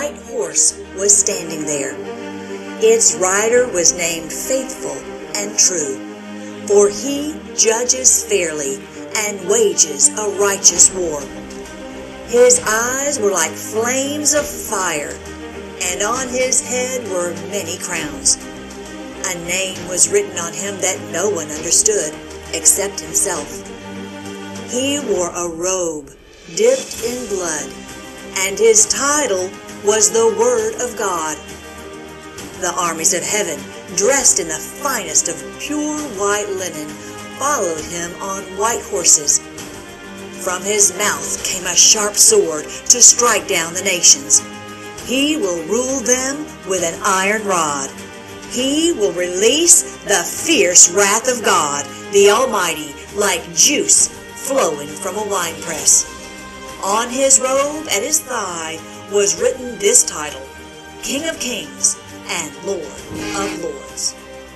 white horse was standing there. Its rider was named Faithful and True, for he judges fairly and wages a righteous war. His eyes were like flames of fire, and on his head were many crowns. A name was written on him that no one understood except himself. He wore a robe dipped in blood, and his title was the Word of God. The armies of heaven, dressed in the finest of pure white linen, followed him on white horses. From his mouth came a sharp sword to strike down the nations. He will rule them with an iron rod. He will release the fierce wrath of God, the Almighty, like juice flowing from a winepress. On his robe at his thigh was written this title, King of Kings and Lord of Lords.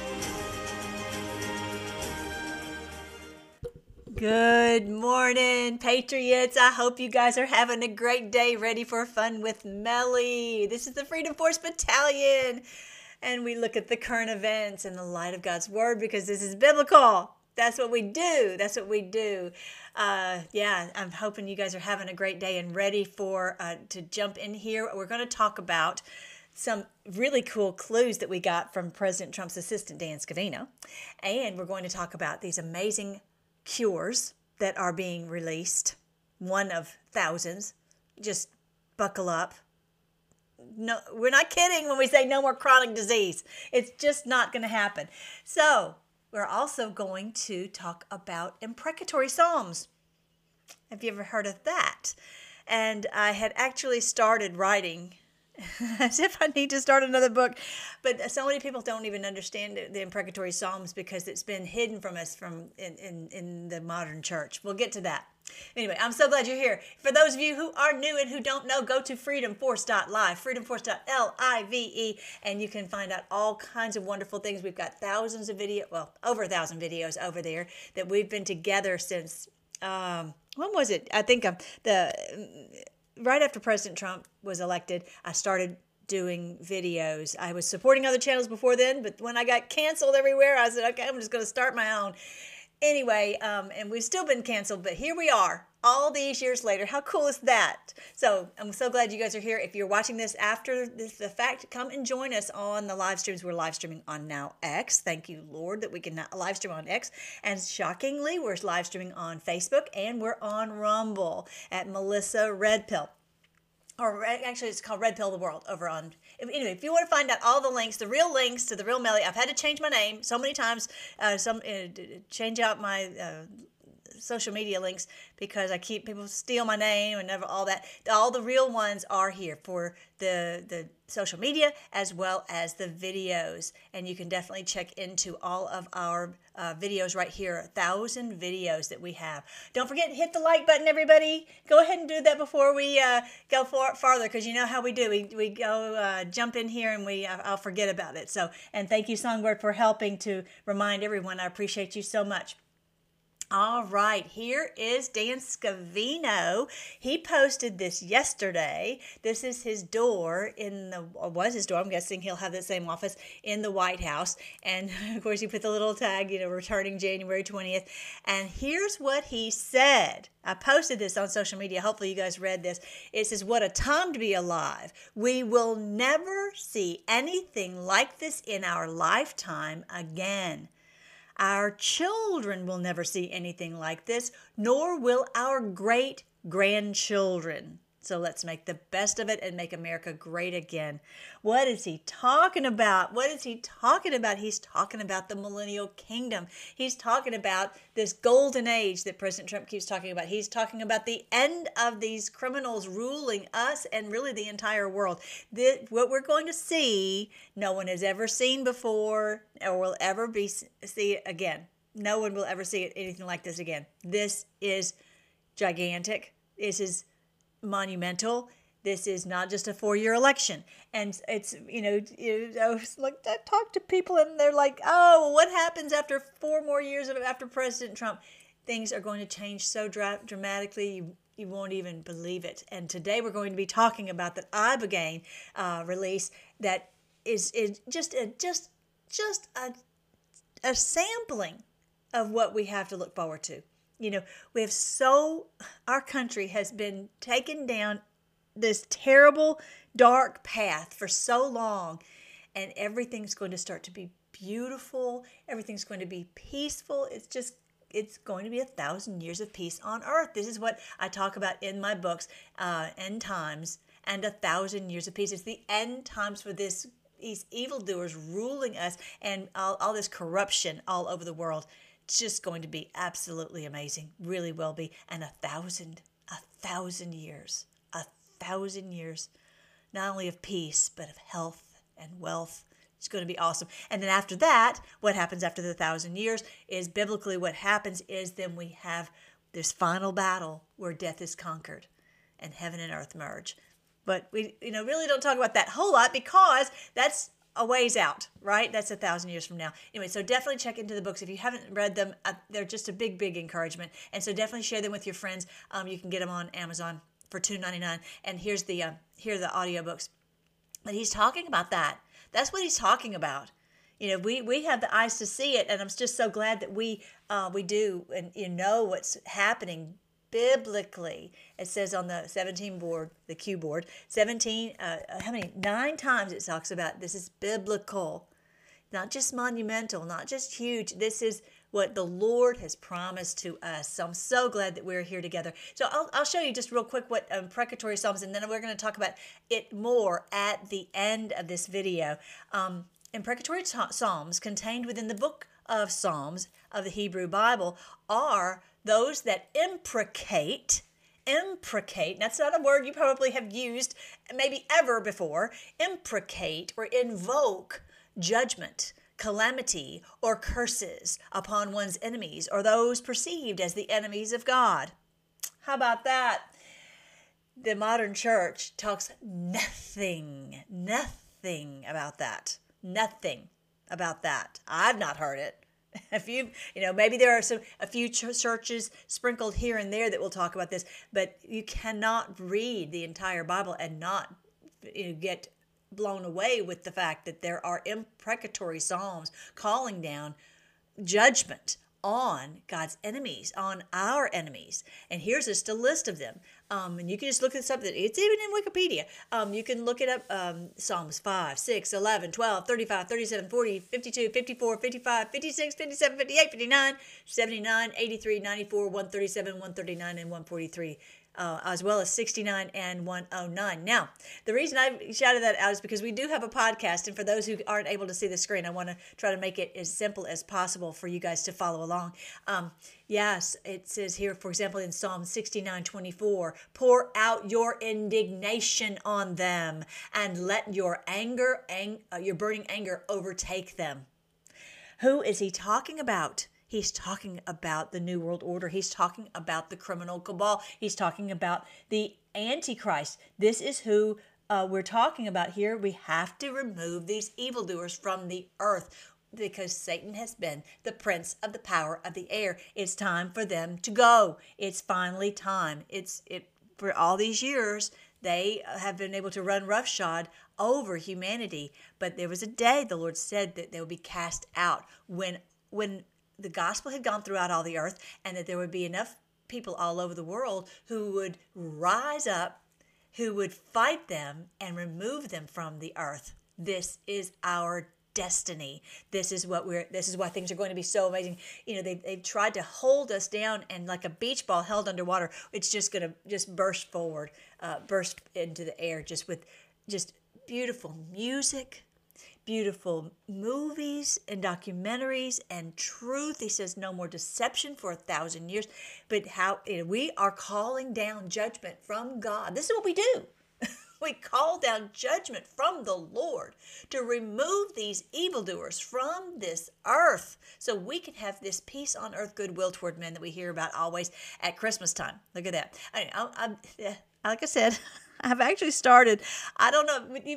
Good morning, Patriots. I hope you guys are having a great day, ready for fun with Melly. This is the Freedom Force Battalion, and we look at the current events in the light of God's Word because this is biblical. That's what we do. That's what we do. I'm hoping you guys are having a great day and ready for to jump in here. We're going to talk about some really cool clues that we got from President Trump's assistant, Dan Scavino, and we're going to talk about these amazing cures that are being released, one of thousands. Just buckle up. No, we're not kidding when we say no more chronic disease. It's just not going to happen. So we're also going to talk about imprecatory psalms. Have you ever heard of that? And I had actually started writing as if I need to start another book. But so many people don't even understand the imprecatory psalms because it's been hidden from us in the modern church. We'll get to that. Anyway, I'm so glad you're here. For those of you who are new and who don't know, go to freedomforce.live, freedomforce.live, and you can find out all kinds of wonderful things. We've got thousands of over 1,000 videos over there that we've been together since, when was it? I think right after President Trump was elected, I started doing videos. I was supporting other channels before then, but when I got canceled everywhere, I said, okay, I'm just going to start my own. Anyway, and we've still been canceled, but here we are all these years later. How cool is that? So I'm so glad you guys are here. If you're watching this after the fact, come and join us on the live streams. We're live streaming on now X. Thank you, Lord, that we can live stream on X. And shockingly, we're live streaming on Facebook, and we're on Rumble at Melissa Red Pill. Or actually, it's called Red Pill the World over on. Anyway, if you want to find out all the links, the real links to the real Melly, I've had to change my name so many times, change out my social media links because people steal my name and all that. All the real ones are here for the social media as well as the videos, and you can definitely check into all of our videos right here. 1,000 videos that we have. Don't forget to hit the like button, everybody. Go ahead and do that before we go farther, because you know how we do. We go jump in here and I'll forget about it. So, and thank you, Songbird, for helping to remind everyone. I appreciate you so much. All right, here is Dan Scavino. He posted this yesterday. This is his door was his door. I'm guessing he'll have the same office in the White House. And of course, he put the little tag, returning January 20th. And here's what he said. I posted this on social media. Hopefully you guys read this. It says, what a time to be alive. We will never see anything like this in our lifetime again. Our children will never see anything like this, nor will our great-grandchildren. So let's make the best of it and make America great again. What is he talking about? What is he talking about? He's talking about the millennial kingdom. He's talking about this golden age that President Trump keeps talking about. He's talking about the end of these criminals ruling us and really the entire world. What we're going to see, no one has ever seen before or will ever see it again. No one will ever see anything like this again. This is gigantic. This is monumental. This is not just a 4-year election. And it's, I talk to people and they're like, oh, what happens after 4 more years after President Trump? Things are going to change so dramatically. You won't even believe it. And today we're going to be talking about the ibogaine release that is just a sampling of what we have to look forward to. You know, our country has been taken down this terrible, dark path for so long, and everything's going to start to be beautiful. Everything's going to be peaceful. It's going to be 1,000 years of peace on earth. This is what I talk about in my books, End Times and 1,000 Years of Peace. It's the end times for these evildoers ruling us and all this corruption all over the world. It's just going to be absolutely amazing. Really will be. And 1,000 years, 1,000 years, not only of peace, but of health and wealth. It's going to be awesome. And then after that, what happens after the 1,000 years is biblically what happens is then we have this final battle where death is conquered and heaven and earth merge. But we really don't talk about that whole lot because that's a ways out, right? That's 1,000 years from now. Anyway, so definitely check into the books. If you haven't read them, they're just a big, big encouragement. And so definitely share them with your friends. You can get them on Amazon for $2.99. And here are the audiobooks. But he's talking about that. That's what he's talking about. You know, we have the eyes to see it, and I'm just so glad that we do, and you know what's happening biblically. It says on the 17 board, the Q board, 17, 9 times it talks about this is biblical, not just monumental, not just huge. This is what the Lord has promised to us. So I'm so glad that we're here together. So I'll show you just real quick what imprecatory psalms, and then we're going to talk about it more at the end of this video. Imprecatory psalms contained within the book of Psalms of the Hebrew Bible are those that imprecate, that's not a word you probably have used maybe ever before, imprecate or invoke judgment, calamity, or curses upon one's enemies or those perceived as the enemies of God. How about that? The modern church talks nothing about that. Nothing about that. I've not heard it. Maybe there are a few churches sprinkled here and there that will talk about this, but you cannot read the entire Bible and not get blown away with the fact that there are imprecatory psalms calling down judgment on God's enemies, on our enemies. And here's just a list of them. And you can just look this up. It's even in Wikipedia. You can look it up. Psalms 5, 6, 11, 12, 35, 37, 40, 52, 54, 55, 56, 57, 58, 59, 79, 83, 94, 137, 139, and 143. As well as 69 and 109. Now, the reason I shouted that out is because we do have a podcast, and for those who aren't able to see the screen, I want to try to make it as simple as possible for you guys to follow along. Yes, it says here, for example, in Psalm 69:24, pour out your indignation on them and let your your burning anger overtake them. Who is he talking about? He's talking about the New World Order. He's talking about the criminal cabal. He's talking about the Antichrist. This is who we're talking about here. We have to remove these evildoers from the earth because Satan has been the prince of the power of the air. It's time for them to go. It's finally time. For all these years, they have been able to run roughshod over humanity. But there was a day, the Lord said, that they would be cast out when the gospel had gone throughout all the earth, and that there would be enough people all over the world who would rise up, who would fight them and remove them from the earth. This is our destiny. This is why things are going to be so amazing. They've tried to hold us down, and like a beach ball held underwater, it's just going to burst forward, burst into the air, with beautiful music, beautiful movies and documentaries and truth. He says no more deception for 1,000 years. But we are calling down judgment from God. This is what we do. We call down judgment from the Lord to remove these evildoers from this earth so we can have this peace on earth, goodwill toward men that we hear about always at Christmas time. Look at that. Like I said, I've actually started. I don't know. You may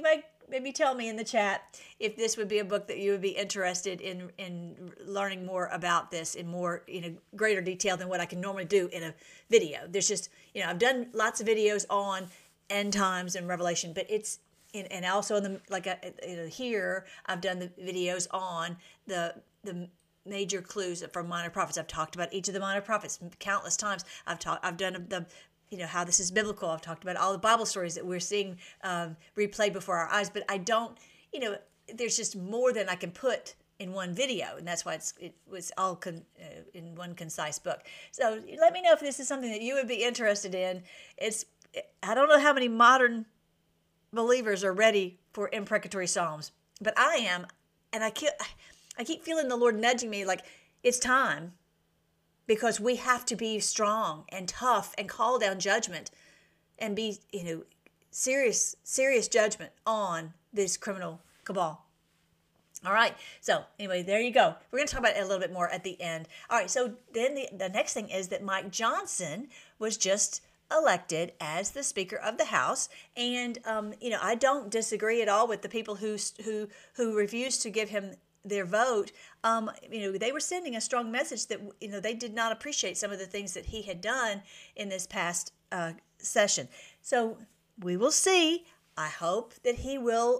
maybe tell me in the chat if this would be a book that you would be interested in learning more about this in more greater detail than what I can normally do in a video. There's just I've done lots of videos on end times and Revelation, but it's and also in the here I've done the videos on the major clues from minor prophets. I've talked about each of the minor prophets countless times. I've done the how this is biblical. I've talked about all the Bible stories that we're seeing replayed before our eyes, but I don't, there's just more than I can put in one video, and that's why it was all in one concise book. So let me know if this is something that you would be interested in. I don't know how many modern believers are ready for imprecatory psalms, but I am, and I keep feeling the Lord nudging me like it's time, because we have to be strong and tough and call down judgment and be, serious judgment on this criminal cabal. All right. So anyway, there you go. We're going to talk about it a little bit more at the end. All right. So then the next thing is that Mike Johnson was just elected as the Speaker of the House, and I don't disagree at all with the people who refused to give him their vote. They were sending a strong message that they did not appreciate some of the things that he had done in this past session. So we will see. I hope that he will,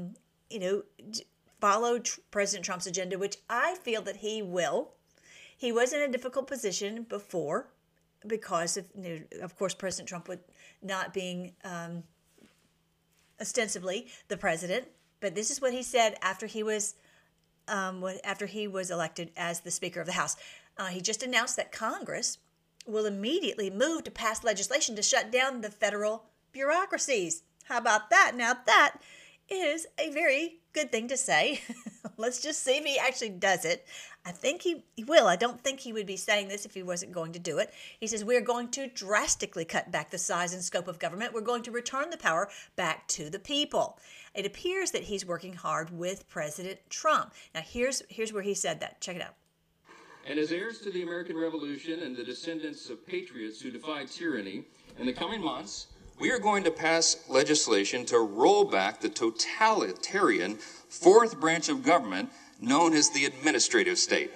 follow President Trump's agenda, which I feel that he will. He was in a difficult position before because of course, President Trump would not being ostensibly the president. But this is what he said after he was elected as the Speaker of the House. He just announced that Congress will immediately move to pass legislation to shut down the federal bureaucracies. How about that? Now, that is a very good thing to say. Let's just see if he actually does it. I think he will. I don't think he would be saying this if he wasn't going to do it. He says, we're going to drastically cut back the size and scope of government. We're going to return the power back to the people. It appears that he's working hard with President Trump. Now, here's where he said that. Check it out. And as heirs to the American Revolution and the descendants of patriots who defied tyranny, in the coming months, we are going to pass legislation to roll back the totalitarian fourth branch of government known as the administrative state.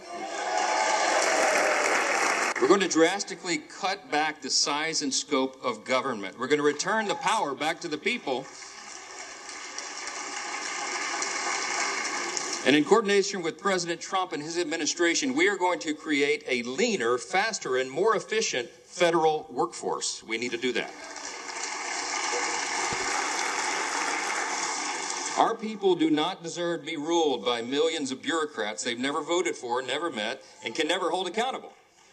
We're going to drastically cut back the size and scope of government. We're going to return the power back to the people. And in coordination with President Trump and his administration, we are going to create a leaner, faster, and more efficient federal workforce. We need to do that. Our people do not deserve to be ruled by millions of bureaucrats they've never voted for, never met, and can never hold accountable.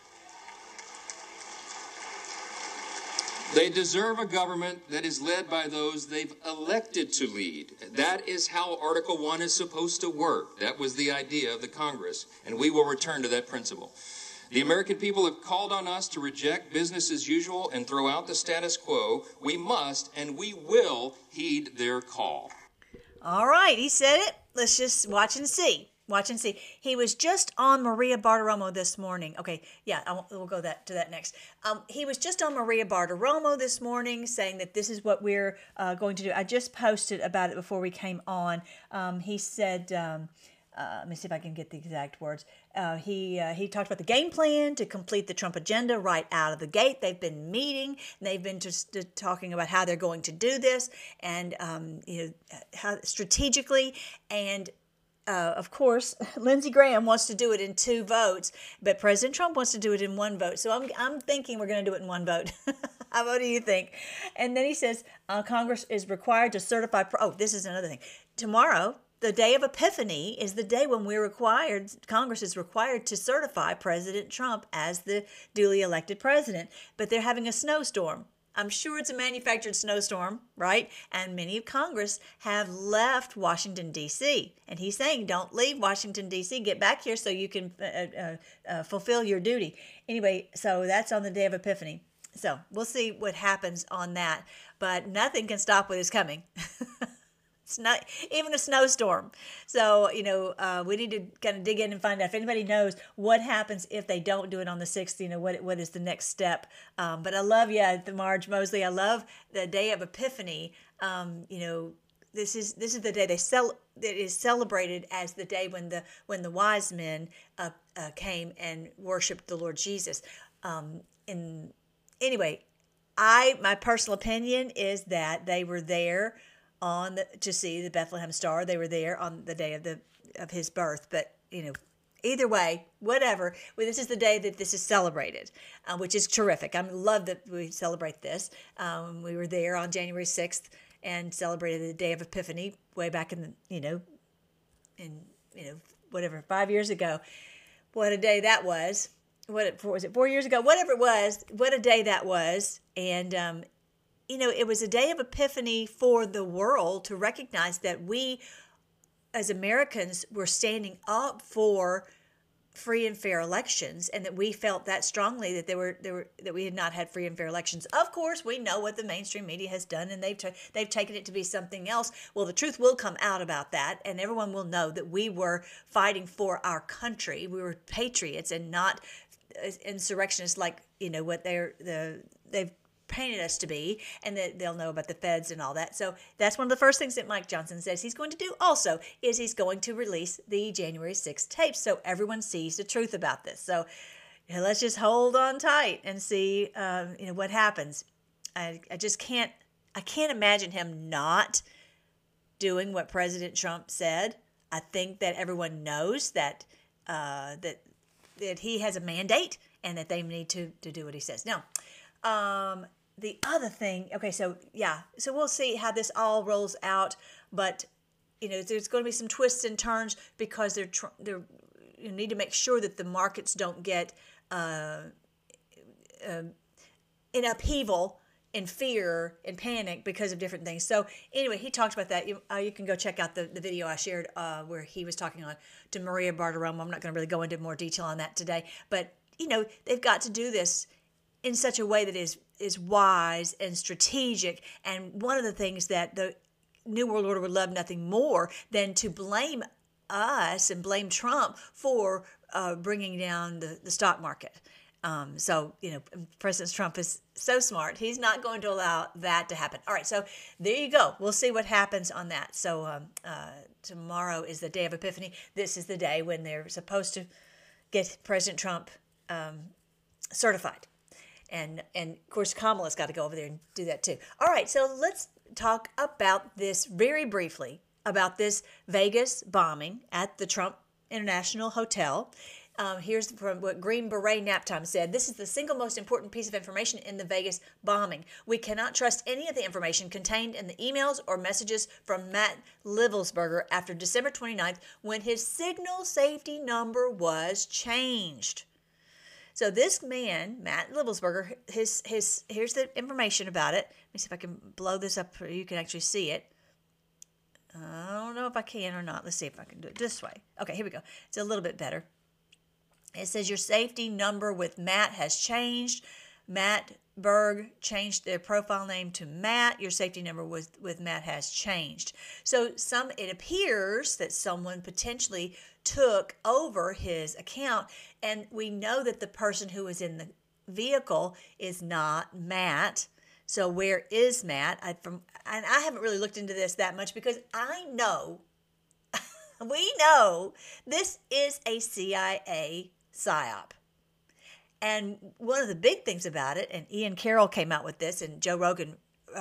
They deserve a government that is led by those they've elected to lead. That is how Article 1 is supposed to work. That was the idea of the Congress, and we will return to that principle. The American people have called on us to reject business as usual and throw out the status quo. We must and we will heed their call. All right, he said it. Let's just watch and see. Watch and see. He was just on Maria Bartiromo this morning. Okay, yeah, we'll go to that next. He was just on Maria Bartiromo this morning saying that this is what we're going to do. I just posted about it before we came on. He said, let me see if I can get the exact words. He talked about the game plan to complete the Trump agenda right out of the gate. They've been meeting, and they've been just talking about how they're going to do this, and how strategically. And of course, Lindsey Graham wants to do it in 2 votes, but President Trump wants to do it in 1 vote. So I'm thinking we're going to do it in 1 vote. What do you think? And then he says Congress is required to certify. This is another thing. Tomorrow, the day of Epiphany, is the day when Congress is required to certify President Trump as the duly elected president. But they're having a snowstorm. I'm sure it's a manufactured snowstorm, right? And many of Congress have left Washington, D.C. And he's saying, don't leave Washington, D.C. Get back here so you can fulfill your duty. Anyway, so that's on the day of Epiphany. So we'll see what happens on that. But nothing can stop what is coming. It's not even a snowstorm. So, we need to kind of dig in and find out if anybody knows what happens if they don't do it on the 6th, what is the next step. But I love, the Marge Mosley, I love the day of Epiphany. this is the day that is celebrated as the day when the wise men came and worshipped the Lord Jesus. Anyway, my personal opinion is that they were there to see the Bethlehem star. They were there on the day of his birth. But either way, whatever. Well, this is the day that this is celebrated, which is terrific. I love that we celebrate this. We were there on January 6th and celebrated the Day of Epiphany way back in whatever, 5 years ago. What a day that was. What was it, 4 years ago? Whatever it was, what a day that was. And, it was a day of Epiphany for the world to recognize that we, as Americans, were standing up for free and fair elections, and that we felt that strongly that we had not had free and fair elections. Of course, we know what the mainstream media has done, and they've taken it to be something else. Well, the truth will come out about that, and everyone will know that we were fighting for our country. We were patriots and not insurrectionists like what they've painted us to be, and that they'll know about the feds and all that. So that's one of the first things that Mike Johnson says he's going to do also, is he's going to release the January 6th tapes so everyone sees the truth about this. So let's just hold on tight and see what happens. I can't imagine him not doing what President Trump said. I think that everyone knows that he has a mandate and that they need to do what he says. Now, the other thing, so we'll see how this all rolls out, but there's going to be some twists and turns because you need to make sure that the markets don't get in upheaval and fear and panic because of different things. So anyway, he talked about that. You can go check out the video I shared where he was talking to Maria Bartiromo. I'm not going to really go into more detail on that today, but they've got to do this in such a way that is wise and strategic. And one of the things that the New World Order would love nothing more than to blame us and blame Trump for bringing down the stock market. So President Trump is so smart. He's not going to allow that to happen. All right, so there you go. We'll see what happens on that. So tomorrow is the Day of Epiphany. This is the day when they're supposed to get President Trump certified. And of course, Kamala's got to go over there and do that too. All right, so let's talk about this very briefly, about this Vegas bombing at the Trump International Hotel. Here's from what Green Beret Naptime said. This is the single most important piece of information in the Vegas bombing. We cannot trust any of the information contained in the emails or messages from Matt Livelsberger after December 29th when his signal safety number was changed. So this man, Matt Livelsberger, here's the information about it. Let me see if I can blow this up so you can actually see it. I don't know if I can or not. Let's see if I can do it this way. Okay, here we go. It's a little bit better. It says your safety number with Matt has changed. Matt Berg changed their profile name to Matt. Your safety number with Matt has changed. So it appears that someone potentially took over his account, and we know that the person who was in the vehicle is not Matt. So where is Matt? I haven't really looked into this that much because I know, we know this is a CIA psyop. And one of the big things about it, and Ian Carroll came out with this, and Joe Rogan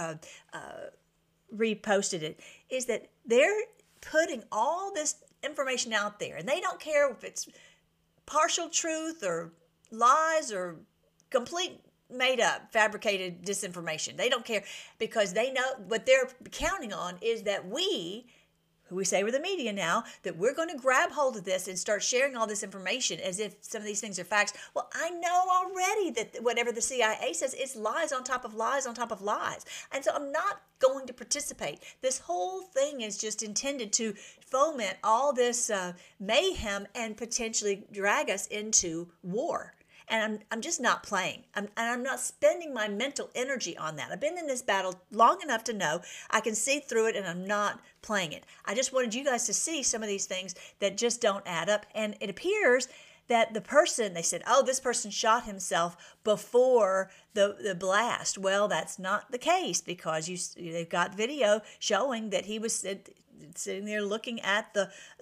reposted it, is that they're putting all this information out there, and they don't care if it's partial truth or lies or complete made up, fabricated disinformation. They don't care because they know what they're counting on is that we, who we say we're the media now, that we're going to grab hold of this and start sharing all this information as if some of these things are facts. Well, I know already that whatever the CIA says, it's lies on top of lies on top of lies. And so I'm not going to participate. This whole thing is just intended to foment all this mayhem and potentially drag us into war. And I'm just not playing. I'm not spending my mental energy on that. I've been in this battle long enough to know I can see through it, and I'm not playing it. I just wanted you guys to see some of these things that just don't add up. And it appears that the person, they said, oh, this person shot himself before the blast. Well, that's not the case, because they've got video showing that he was sitting there looking at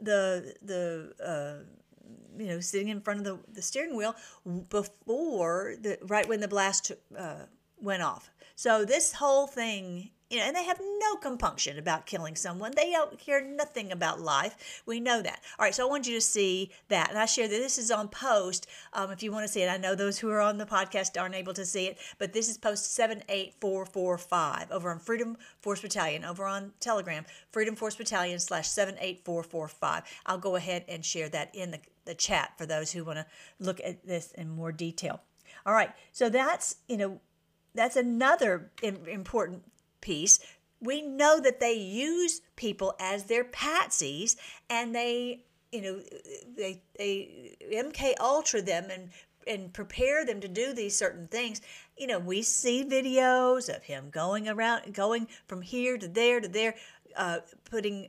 sitting in front of the steering wheel before right when the blast went off. So this whole thing, and they have no compunction about killing someone. They don't care nothing about life. We know that. All right, so I want you to see that. And I share that this is on post if you want to see it. I know those who are on the podcast aren't able to see it, but this is post 78445 over on Freedom Force Battalion, over on Telegram, Freedom Force Battalion /78445. I'll go ahead and share that in the chat for those who want to look at this in more detail. All right, so that's another important piece. We know that they use people as their patsies, and they MK Ultra them and prepare them to do these certain things. We see videos of him going from here to there, putting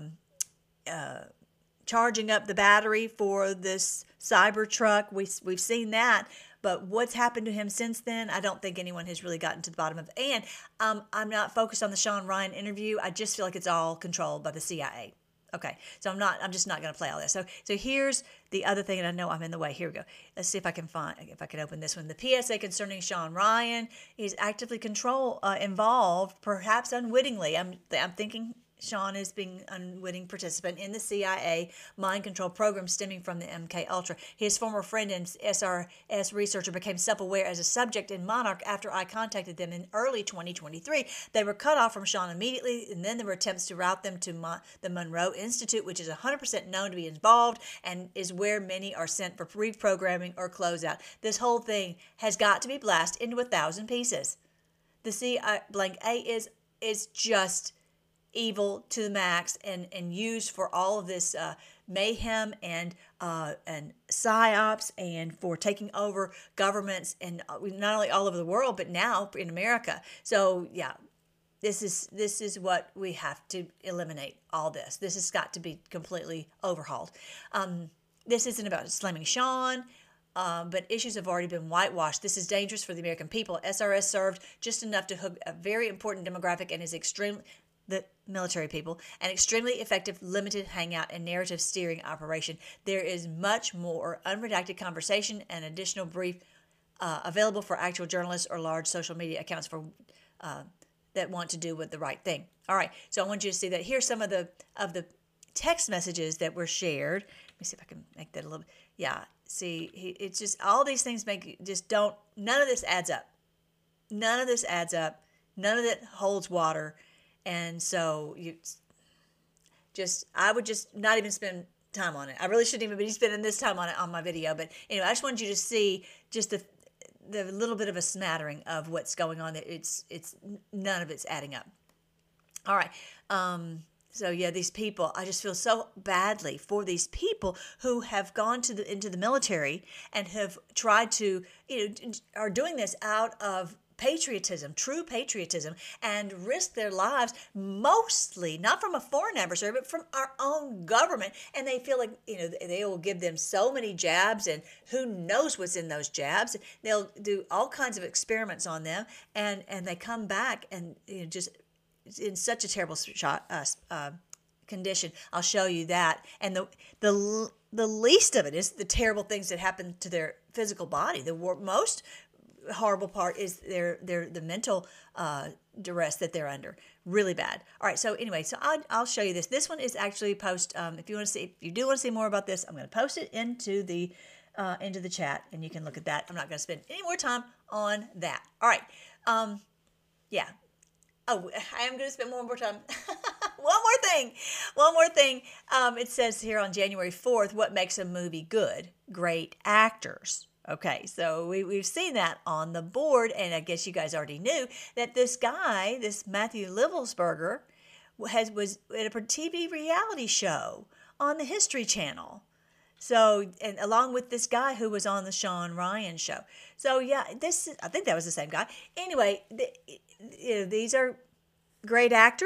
charging up the battery for this Cybertruck. We've seen that. But what's happened to him since then, I don't think anyone has really gotten to the bottom of it. And I'm not focused on the Sean Ryan interview. I just feel like it's all controlled by the CIA. Okay, so I'm just not going to play all this. So here's the other thing, and I know I'm in the way. Here we go. Let's see if I can open this one. The PSA concerning Sean Ryan is actively involved, perhaps unwittingly. I'm thinking Sean is being an unwitting participant in the CIA mind control program stemming from the MK Ultra. His former friend and SRS researcher became self-aware as a subject in Monarch after I contacted them in early 2023. They were cut off from Sean immediately, and then there were attempts to route them to the Monroe Institute, which is 100% known to be involved and is where many are sent for reprogramming or closeout. This whole thing has got to be blasted into 1,000 pieces. The CIA is just evil to the max, and used for all of this mayhem and psyops, and for taking over governments, and not only all over the world, but now in America. So yeah, this is what we have to eliminate. All this has got to be completely overhauled. This isn't about slamming Sean. But issues have already been whitewashed. This is dangerous for the American people. SRS served just enough to hook a very important demographic and is the military people, an extremely effective limited hangout and narrative steering operation. There is much more unredacted conversation and additional brief available for actual journalists or large social media accounts that want to do with the right thing. All right, so I want you to see that. Here's some of the text messages that were shared. Let me see if I can make that a little bit. Yeah, see, it's just all these things none of this adds up. None of this adds up. None of it holds water. And so I would just not even spend time on it. I really shouldn't even be spending this time on it on my video. But anyway, I just wanted you to see just the little bit of a smattering of what's going on. It's none of it's adding up. All right. So yeah, these people, I just feel so badly for these people who have gone into the military and have tried to, are doing this out of patriotism, true patriotism, and risk their lives, mostly not from a foreign adversary, but from our own government. And they feel like, they will give them so many jabs, and who knows what's in those jabs. They'll do all kinds of experiments on them, and they come back and just in such a terrible condition. I'll show you that. And the least of it is the terrible things that happen to their physical body. The most horrible part is the mental duress that they're under. Really bad. All right. So anyway, I'll show you this. This one is actually post. If you do want to see more about this, I'm going to post it into the chat, and you can look at that. I'm not going to spend any more time on that. All right. Yeah. Oh, I am going to spend more time. One more thing. It says here on January 4th, what makes a movie good? Great actors. Okay, so we've seen that on the board, and I guess you guys already knew that this guy, this Matthew Livelsberger, was at a TV reality show on the History Channel. So, and along with this guy who was on the Sean Ryan show. So yeah, I think that was the same guy. Anyway, these are great actors.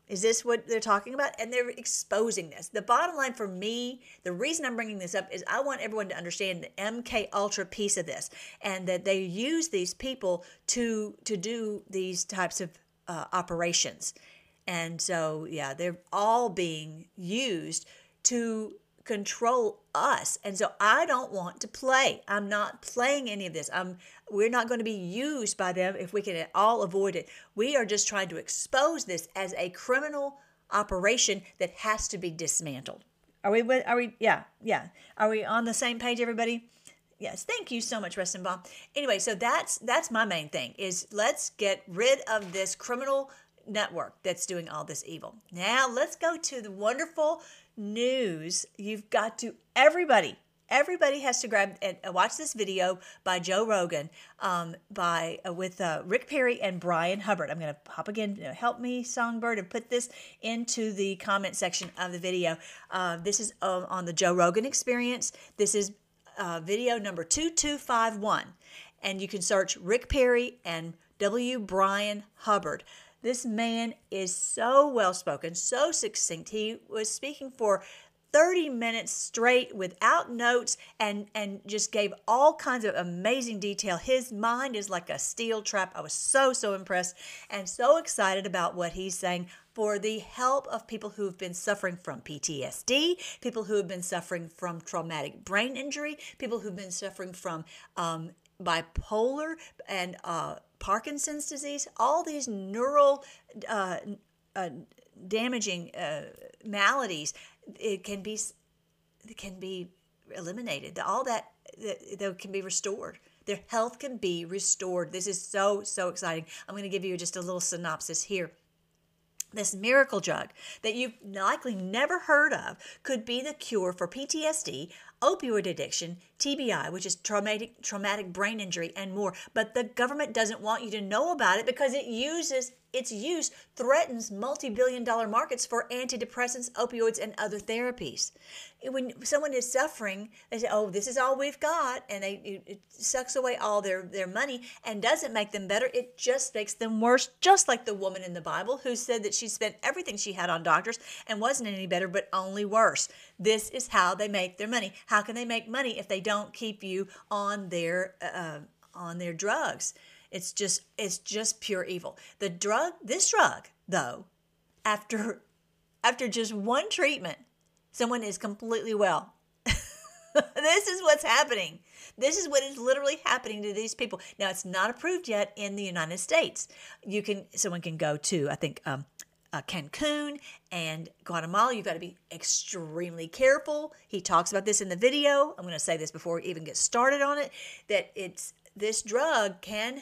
Is this what they're talking about? And they're exposing this. The bottom line for me, the reason I'm bringing this up is I want everyone to understand the MK Ultra piece of this, and that they use these people to do these types of operations. And so, yeah, they're all being used to control us. And so I don't want to play. I'm not playing any of this. We're not going to be used by them if we can at all avoid it. We are just trying to expose this as a criminal operation that has to be dismantled. Are we yeah. Are we on the same page, everybody? Yes, thank you so much, Reston Bomb. Anyway, so that's my main thing is let's get rid of this criminal network that's doing all this evil. Now let's go to the wonderful news. You've got to, everybody has to grab and watch this video by Joe Rogan with Rick Perry and Brian Hubbard. I'm going to hop again, help me Songbird, and put this into the comment section of the video. This is on the Joe Rogan Experience. This is video number 2251, and you can search Rick Perry and W. Brian Hubbard. This man is so well-spoken, so succinct. He was speaking for 30 minutes straight without notes and just gave all kinds of amazing detail. His mind is like a steel trap. I was so impressed and so excited about what he's saying for the help of people who have been suffering from PTSD, people who have been suffering from traumatic brain injury, people who've been suffering from bipolar and Parkinson's disease, all these neural damaging maladies. It can be eliminated. All that can be restored. Their health can be restored. This is so exciting. I'm going to give you just a little synopsis here. This miracle drug that you've likely never heard of could be the cure for PTSD, opioid addiction, TBI, which is traumatic brain injury, and more. But the government doesn't want you to know about it because its use threatens multi-billion-dollar markets for antidepressants, opioids, and other therapies. When someone is suffering, they say, "Oh, this is all we've got," and it sucks away all their money and doesn't make them better. It just makes them worse, just like the woman in the Bible who said that she spent everything she had on doctors and wasn't any better, but only worse. This is how they make their money. How can they make money if they don't keep you on their drugs? It's just pure evil. This drug, though, after just one treatment, someone is completely well. This is what's happening. This is what is literally happening to these people. Now, it's not approved yet in the United States. Someone can go to, I think, Cancun and Guatemala. You've got to be extremely careful. He talks about this in the video. I'm going to say this before we even get started on it, that this drug can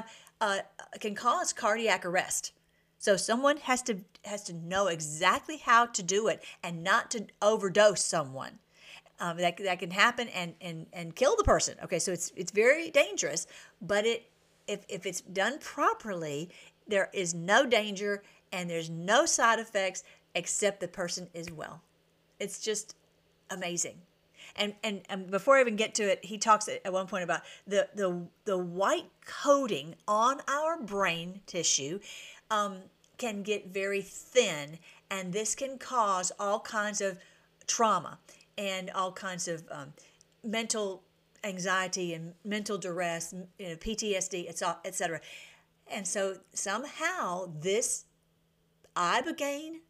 cause cardiac arrest. So someone has to know exactly how to do it and not to overdose someone. That can happen and kill the person. Okay, so it's very dangerous, but if it's done properly, there is no danger and there's no side effects except the person is well. It's just amazing. And before I even get to it, he talks at one point about the white coating on our brain tissue can get very thin, and this can cause all kinds of trauma and all kinds of mental anxiety and mental duress, PTSD, etc. And so somehow this ibogaine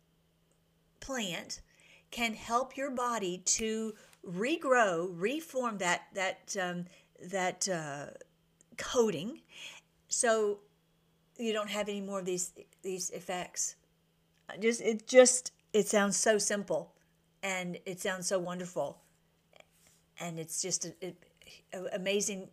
plant can help your body to reform that coating, so you don't have any more of these effects. It sounds so simple, and it sounds so wonderful, and it's just an amazing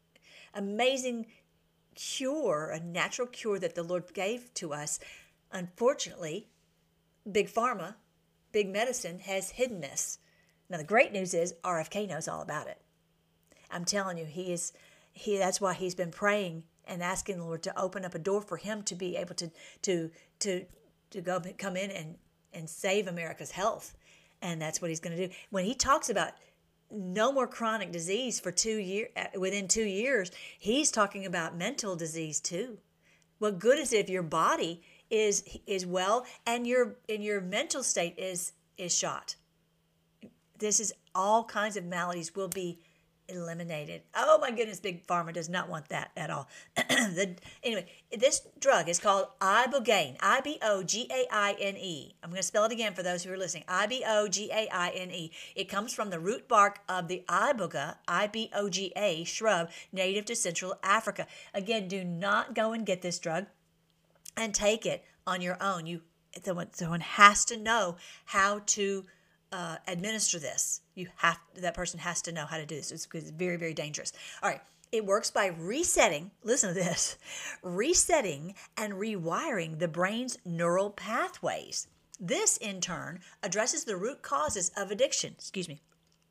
cure, a natural cure that the Lord gave to us. Unfortunately, Big Pharma, Big Medicine has hidden this. Now, the great news is RFK knows all about it. I'm telling you, that's why he's been praying and asking the Lord to open up a door for him to be able to come in and save America's health. And that's what he's going to do. When he talks about no more chronic disease for within 2 years, he's talking about mental disease too. What good is it if your body is well, and your mental state is shot. This is all kinds of maladies will be eliminated. Oh my goodness, Big Pharma does not want that at all. Anyway, this drug is called Ibogaine, Ibogaine. I'm going to spell it again for those who are listening. Ibogaine. It comes from the root bark of the iboga, Iboga shrub, native to Central Africa. Again, do not go and get this drug and take it on your own. Someone has to know how to administer this. That person has to know how to do this. It's very, very dangerous. All right. It works by resetting, listen to this, resetting and rewiring the brain's neural pathways. This, in turn, addresses the root causes of addiction. Excuse me.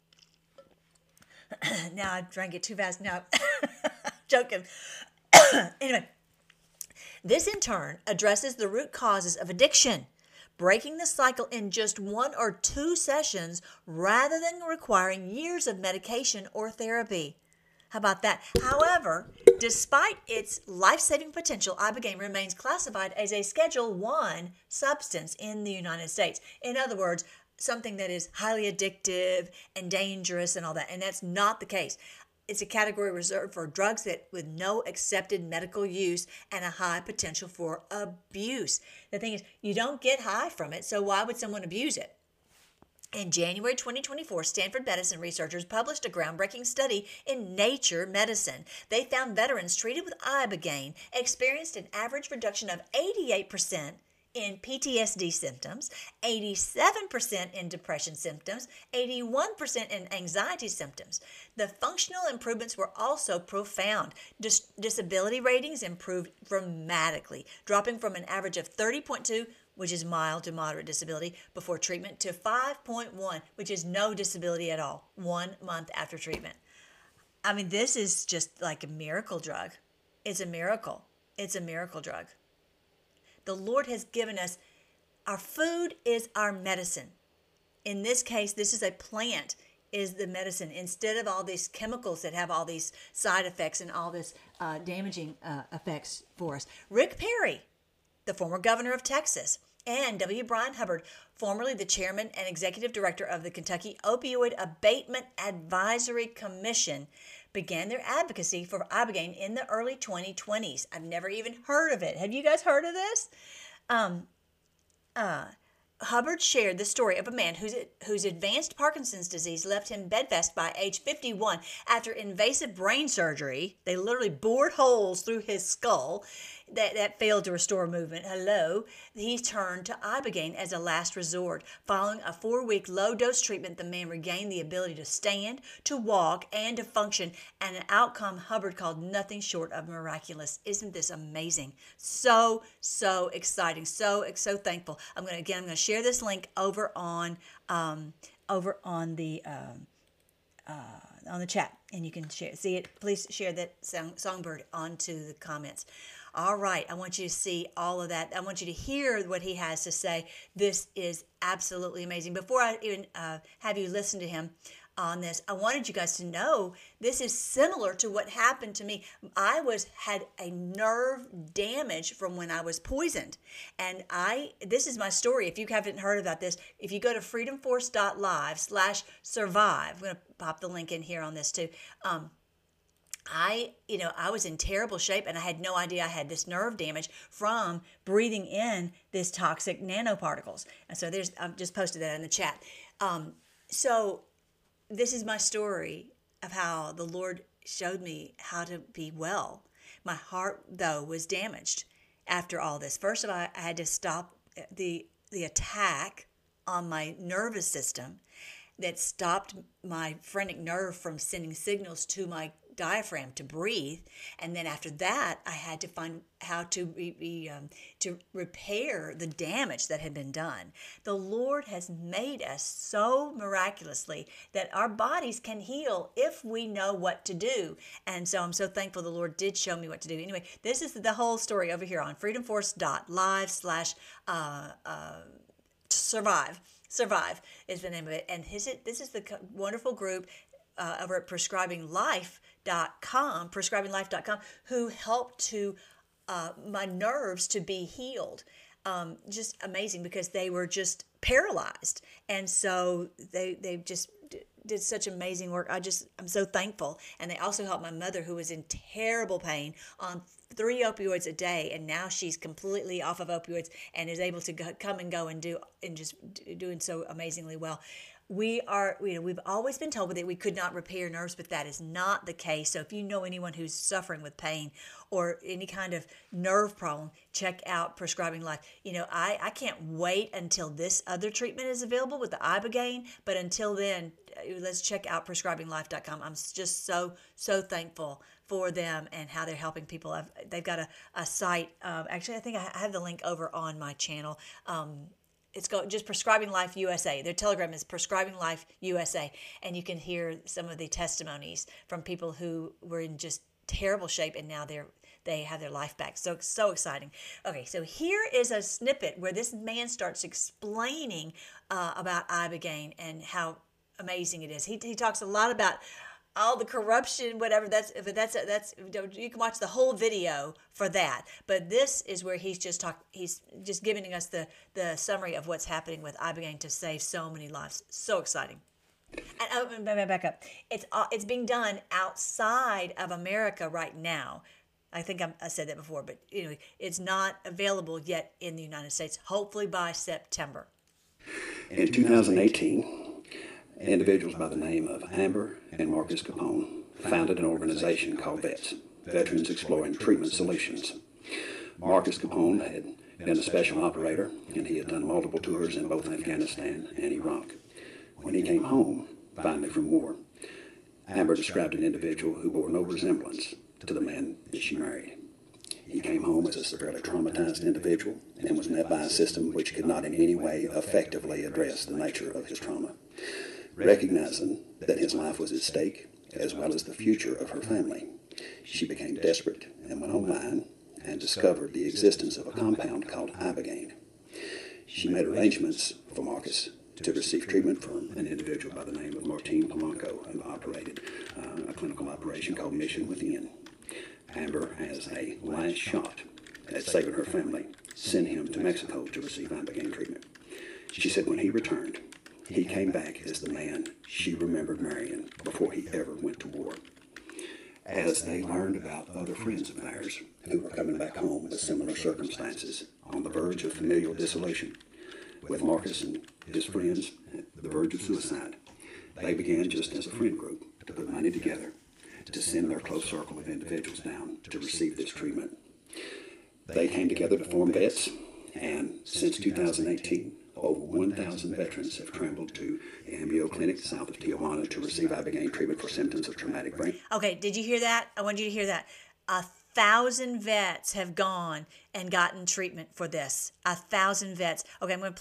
Now I'm trying to get too fast. Now, joking. Anyway, this, in turn, addresses the root causes of addiction, breaking the cycle in just 1 or 2 sessions rather than requiring years of medication or therapy. How about that? However, despite its life-saving potential, Ibogaine remains classified as a Schedule 1 substance in the United States. In other words, something that is highly addictive and dangerous and all that. And that's not the case. It's a category reserved for drugs that with no accepted medical use and a high potential for abuse. The thing is, you don't get high from it, so why would someone abuse it? In January 2024, Stanford Medicine researchers published a groundbreaking study in Nature Medicine. They found veterans treated with Ibogaine experienced an average reduction of 88% in PTSD symptoms, 87% in depression symptoms, 81% in anxiety symptoms. The functional improvements were also profound. Disability ratings improved dramatically, dropping from an average of 30.2, which is mild to moderate disability, before treatment, to 5.1, which is no disability at all, 1 month after treatment. I mean, this is just like a miracle drug. It's a miracle. It's a miracle drug. The Lord has given us, our food is our medicine. In this case, this is a plant is the medicine, instead of all these chemicals that have all these side effects and all this damaging effects for us. Rick Perry, the former governor of Texas, and W. Brian Hubbard, formerly the chairman and executive director of the Kentucky Opioid Abatement Advisory Commission, began their advocacy for Ibogaine in the early 2020s. I've never even heard of it. Have you guys heard of this? Hubbard shared the story of a man whose advanced Parkinson's disease left him bedfast by age 51 after invasive brain surgery. They literally bored holes through his skull that failed to restore movement. Hello. He turned to Ibogaine as a last resort. Following a 4-week low-dose treatment, the man regained the ability to stand, to walk, and to function, and an outcome Hubbard called nothing short of miraculous. Isn't this amazing? So exciting. So thankful. I'm going to share this link over on the chat, and you can see it. Please share that songbird onto the comments. All right, I want you to see all of that. I want you to hear what he has to say. This is absolutely amazing. Before I even have you listen to him on this, I wanted you guys to know this is similar to what happened to me. I had a nerve damage from when I was poisoned. And this is my story. If you haven't heard about this, if you go to freedomforce.live/survive, I'm going to pop the link in here on this too. I was in terrible shape, and I had no idea I had this nerve damage from breathing in this toxic nanoparticles. And so I've just posted that in the chat. So this is my story of how the Lord showed me how to be well. My heart, though, was damaged after all this. First of all, I had to stop the attack on my nervous system that stopped my phrenic nerve from sending signals to my diaphragm to breathe. And then after that, I had to find how to repair the damage that had been done. The Lord has made us so miraculously that our bodies can heal if we know what to do. And so I'm so thankful the Lord did show me what to do. Anyway, this is the whole story over here on freedomforce.live/survive. Survive is the name of it. And this is the wonderful group over at prescribinglife.com, who helped to my nerves to be healed. just amazing because they were just paralyzed. And so they just did such amazing work. I'm so thankful. And they also helped my mother, who was in terrible pain on 3 opioids a day, and now she's completely off of opioids and is able to come and go and just doing so amazingly well. We've always been told that we could not repair nerves, but that is not the case. So if you know anyone who's suffering with pain or any kind of nerve problem, check out Prescribing Life. I can't wait until this other treatment is available with the Ibogaine, but until then, let's check out prescribinglife.com. I'm just so thankful for them and how they're helping people. They've got a site. Actually, I think I have the link over on my channel. It's just Prescribing Life USA. Their Telegram is Prescribing Life USA, and you can hear some of the testimonies from people who were in just terrible shape, and now they have their life back. So exciting. Okay, so here is a snippet where this man starts explaining about Ibogaine and how amazing it is. He talks a lot about all the corruption, whatever. That's you can watch the whole video for that. But this is where he's just giving us the summary of what's happening with Ibogaine to save so many lives. So exciting. And back up. It's being done outside of America right now. I think I said that before, but anyway, it's not available yet in the United States. Hopefully by September. In 2018. Individuals by the name of Amber and Marcus Capone founded an organization called VETS, Veterans Exploring Treatment Solutions. Marcus Capone had been a special operator, and he had done multiple tours in both Afghanistan and Iraq. When he came home, finally from war, Amber described an individual who bore no resemblance to the man that she married. He came home as a severely traumatized individual and was met by a system which could not in any way effectively address the nature of his trauma. Recognizing that his life was at stake, as well as the future of her family, she became desperate and went online and discovered the existence of a compound called Ibogaine. She made arrangements for Marcus to receive treatment from an individual by the name of Martin Polanco, who operated a clinical operation called Mission Within. Amber, as a last shot at saving her family, sent him to Mexico to receive Ibogaine treatment. She said when he returned, he came back as the man she remembered marrying before he ever went to war. As they learned about other friends of theirs who were coming back home with similar circumstances on the verge of familial dissolution, with Marcus and his friends at the verge of suicide, they began just as a friend group to put money together to send their close circle of individuals down to receive this treatment. They came together to form VETS, and since 2018, over 1,000 veterans have traveled to Ambio Clinic south of Tijuana to receive Ibogaine treatment for symptoms of traumatic brain. Okay, did you hear that? I want you to hear that. 1,000 vets have gone and gotten treatment for this. 1,000 vets. Okay, I'm going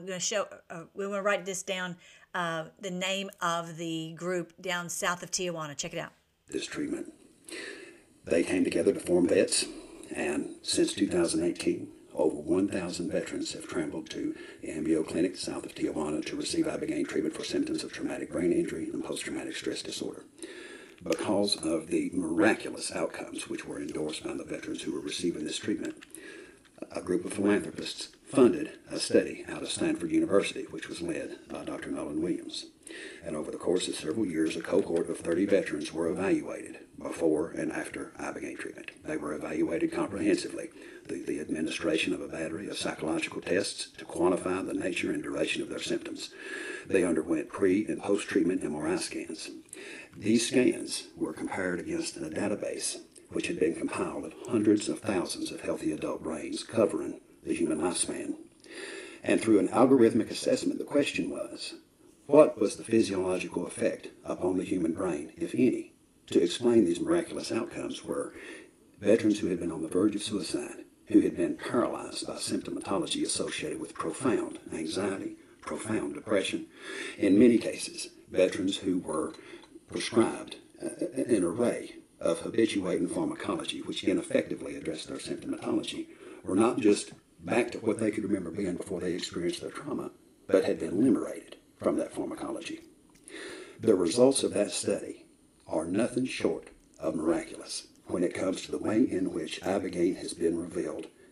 to write this down, the name of the group down south of Tijuana. Check it out. This treatment. They came together to form VETS, and since 2018, over 1,000 veterans have traveled to Ambio Clinic south of Tijuana to receive Ibogaine treatment for symptoms of traumatic brain injury and post-traumatic stress disorder. Because of the miraculous outcomes which were endorsed by the veterans who were receiving this treatment, a group of philanthropists funded a study out of Stanford University, which was led by Dr. Nolan Williams. And over the course of several years, a cohort of 30 veterans were evaluated before and after Ibogaine treatment. They were evaluated comprehensively. The administration of a battery of psychological tests to quantify the nature and duration of their symptoms. They underwent pre- and post-treatment MRI scans. These scans were compared against a database which had been compiled of hundreds of thousands of healthy adult brains covering the human lifespan. And through an algorithmic assessment, the question was, what was the physiological effect upon the human brain, if any? To explain these miraculous outcomes were veterans who had been on the verge of suicide, who had been paralyzed by symptomatology associated with profound anxiety, profound depression. In many cases, veterans who were prescribed an array of habituating pharmacology which ineffectively addressed their symptomatology were not just back to what they could remember being before they experienced their trauma, but had been liberated from that pharmacology. The results of that study are nothing short of miraculous when it comes to the way in which Ibogaine has been revealed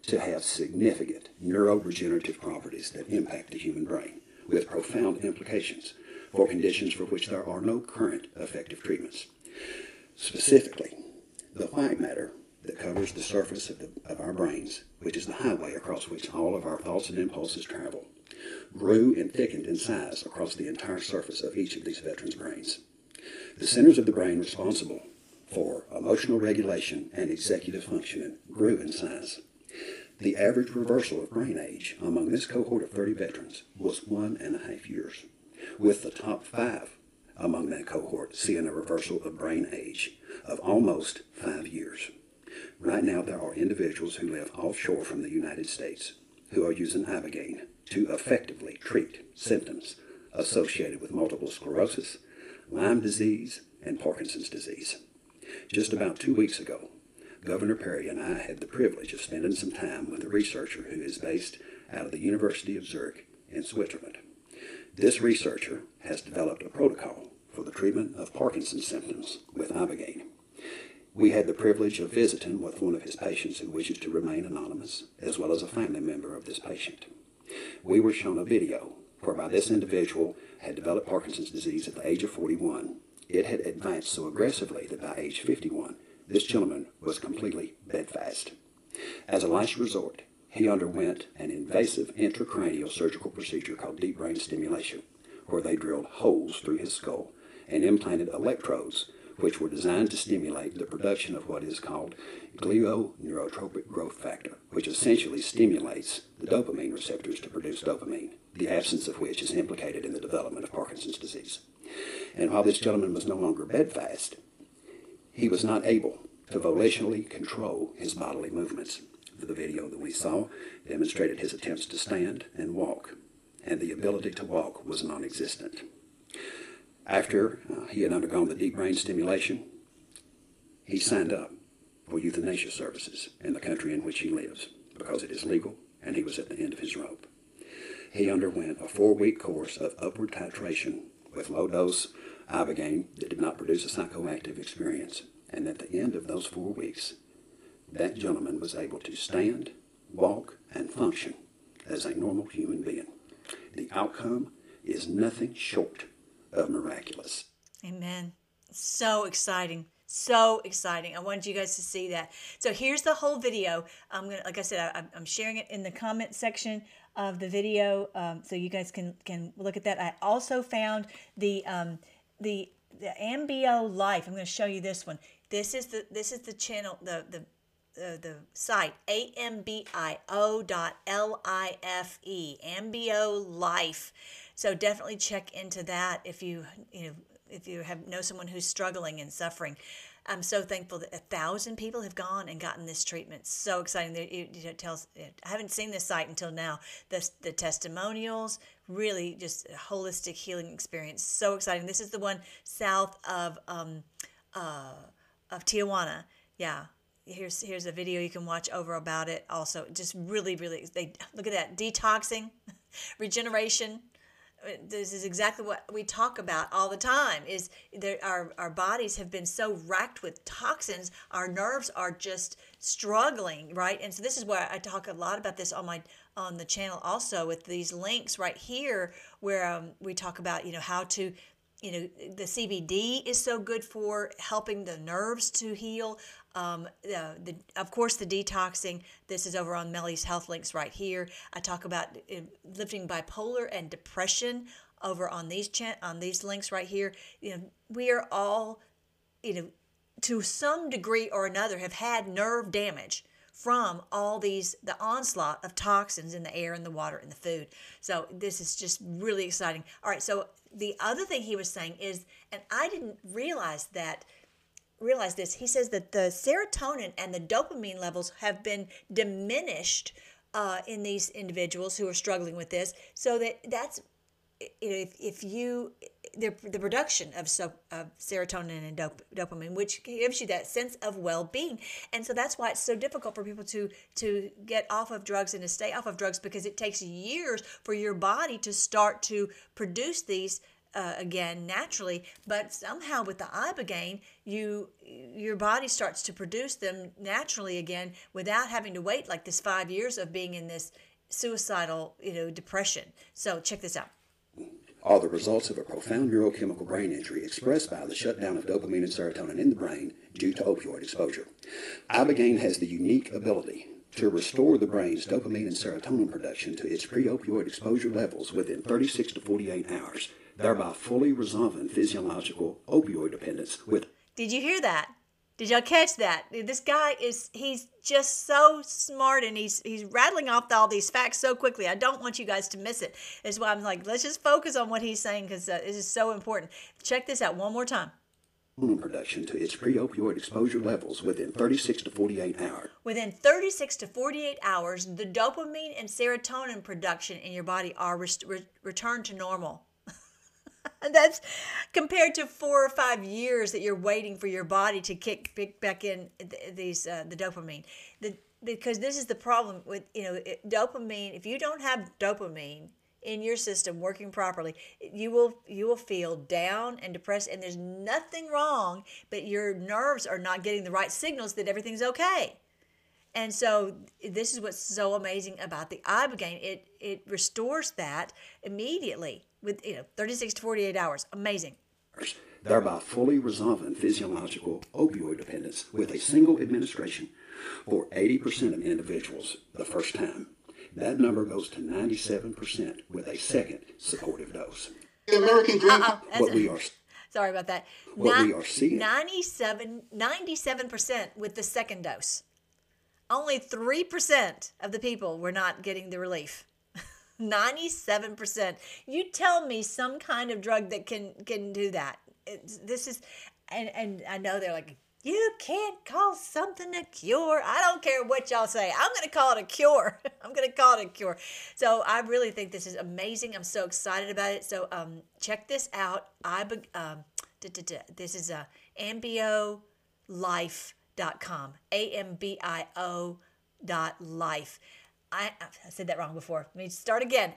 to have significant neuroregenerative properties that impact the human brain, with profound implications for conditions for which there are no current effective treatments. Specifically, the white matter that covers the surface of our brains, which is the highway across which all of our thoughts and impulses travel, grew and thickened in size across the entire surface of each of these veterans' brains. The centers of the brain responsible for emotional regulation and executive functioning grew in size. The average reversal of brain age among this cohort of 30 veterans was 1.5 years, with the top 5 among that cohort seeing a reversal of brain age of almost 5 years. Right now, there are individuals who live offshore from the United States who are using Ibogaine to effectively treat symptoms associated with multiple sclerosis, Lyme disease, and Parkinson's disease. Just about 2 weeks ago, Governor Perry and I had the privilege of spending some time with a researcher who is based out of the University of Zurich in Switzerland. This researcher has developed a protocol for the treatment of Parkinson's symptoms with Ibogaine. We had the privilege of visiting with one of his patients who wishes to remain anonymous, as well as a family member of this patient. We were shown a video whereby this individual had developed Parkinson's disease at the age of 41. It had advanced so aggressively that by age 51, this gentleman was completely bedfast. As a last resort, he underwent an invasive intracranial surgical procedure called deep brain stimulation, where they drilled holes through his skull and implanted electrodes which were designed to stimulate the production of what is called glioneurotropic growth factor, which essentially stimulates the dopamine receptors to produce dopamine, the absence of which is implicated in the development of Parkinson's disease. And while this gentleman was no longer bedfast, he was not able to volitionally control his bodily movements. The video that we saw demonstrated his attempts to stand and walk, and the ability to walk was non-existent. After he had undergone the deep brain stimulation, he signed up for euthanasia services in the country in which he lives because it is legal, and he was at the end of his rope. He underwent a 4-week course of upward titration with low-dose Ibogaine that did not produce a psychoactive experience, and at the end of those 4 weeks, that gentleman was able to stand, walk, and function as a normal human being. The outcome is nothing short of miraculous. Amen. So exciting. So exciting. I wanted you guys to see that. So here's the whole video. Like I said, I'm sharing it in the comment section of the video, so you guys can look at that. I also found the Ambio Life. I'm going to show you this one. This is the channel, the site, ambio.life, Ambio Life. So definitely check into that if you know someone who's struggling and suffering. I'm so thankful that 1,000 people have gone and gotten this treatment. So exciting. It tells. I haven't seen this site until now. The testimonials, really just a holistic healing experience. So exciting. This is the one south of Tijuana. Yeah. Here's a video you can watch over about it. Also, just really, they look at that detoxing, regeneration. This is exactly what we talk about all the time. Is there, our bodies have been so racked with toxins, our nerves are just struggling, right? And so this is where I talk a lot about this on the channel also, with these links right here where we talk about how to. The CBD is so good for helping the nerves to heal. Of course, the detoxing. This is over on Melly's Health Links right here. I talk about lifting bipolar and depression over on these links right here. We are all, to some degree or another, have had nerve damage from all the onslaught of toxins in the air and the water and the food. So this is just really exciting. All right, so the other thing he was saying is, and I didn't realize this, he says that the serotonin and the dopamine levels have been diminished in these individuals who are struggling with this, so that's the production of serotonin and dopamine, which gives you that sense of well-being. And so that's why it's so difficult for people to get off of drugs and to stay off of drugs, because it takes years for your body to start to produce these again naturally, but somehow with the ibogaine, your body starts to produce them naturally again without having to wait like this 5 years of being in this suicidal, depression. So check this out. Are the results of a profound neurochemical brain injury expressed by the shutdown of dopamine and serotonin in the brain due to opioid exposure. Ibogaine has the unique ability to restore the brain's dopamine and serotonin production to its pre-opioid exposure levels within 36 to 48 hours, thereby fully resolving physiological opioid dependence with... Did you hear that? Did y'all catch that? This guy he's just so smart, and he's rattling off all these facts so quickly. I don't want you guys to miss it. That's why I'm like, let's just focus on what he's saying, because this is so important. Check this out one more time. Production to its pre-opioid exposure levels within 36 to 48 hours. Within 36 to 48 hours, the dopamine and serotonin production in your body are returned to normal. That's compared to 4 or 5 years that you're waiting for your body to kick back in the dopamine. Because this is the problem with dopamine. If you don't have dopamine in your system working properly, you will feel down and depressed, and there's nothing wrong, but your nerves are not getting the right signals that everything's okay. And so this is what's so amazing about the ibogaine. It restores that immediately with 36 to 48 hours. Amazing. Thereby fully resolving physiological opioid dependence with a single administration for 80% of individuals the first time. That number goes to 97% with a second supportive dose. The American dream. Sorry about that. What we are seeing. 97% with the second dose. Only 3% of the people were not getting the relief. 97%. You tell me some kind of drug that can do that. And I know they're like, you can't call something a cure. I don't care what y'all say. I'm going to call it a cure. I'm going to call it a cure. So I really think this is amazing. I'm so excited about it. So check this out. This is AmbioLife.com. AMBIO.life. I said that wrong before. Let me start again.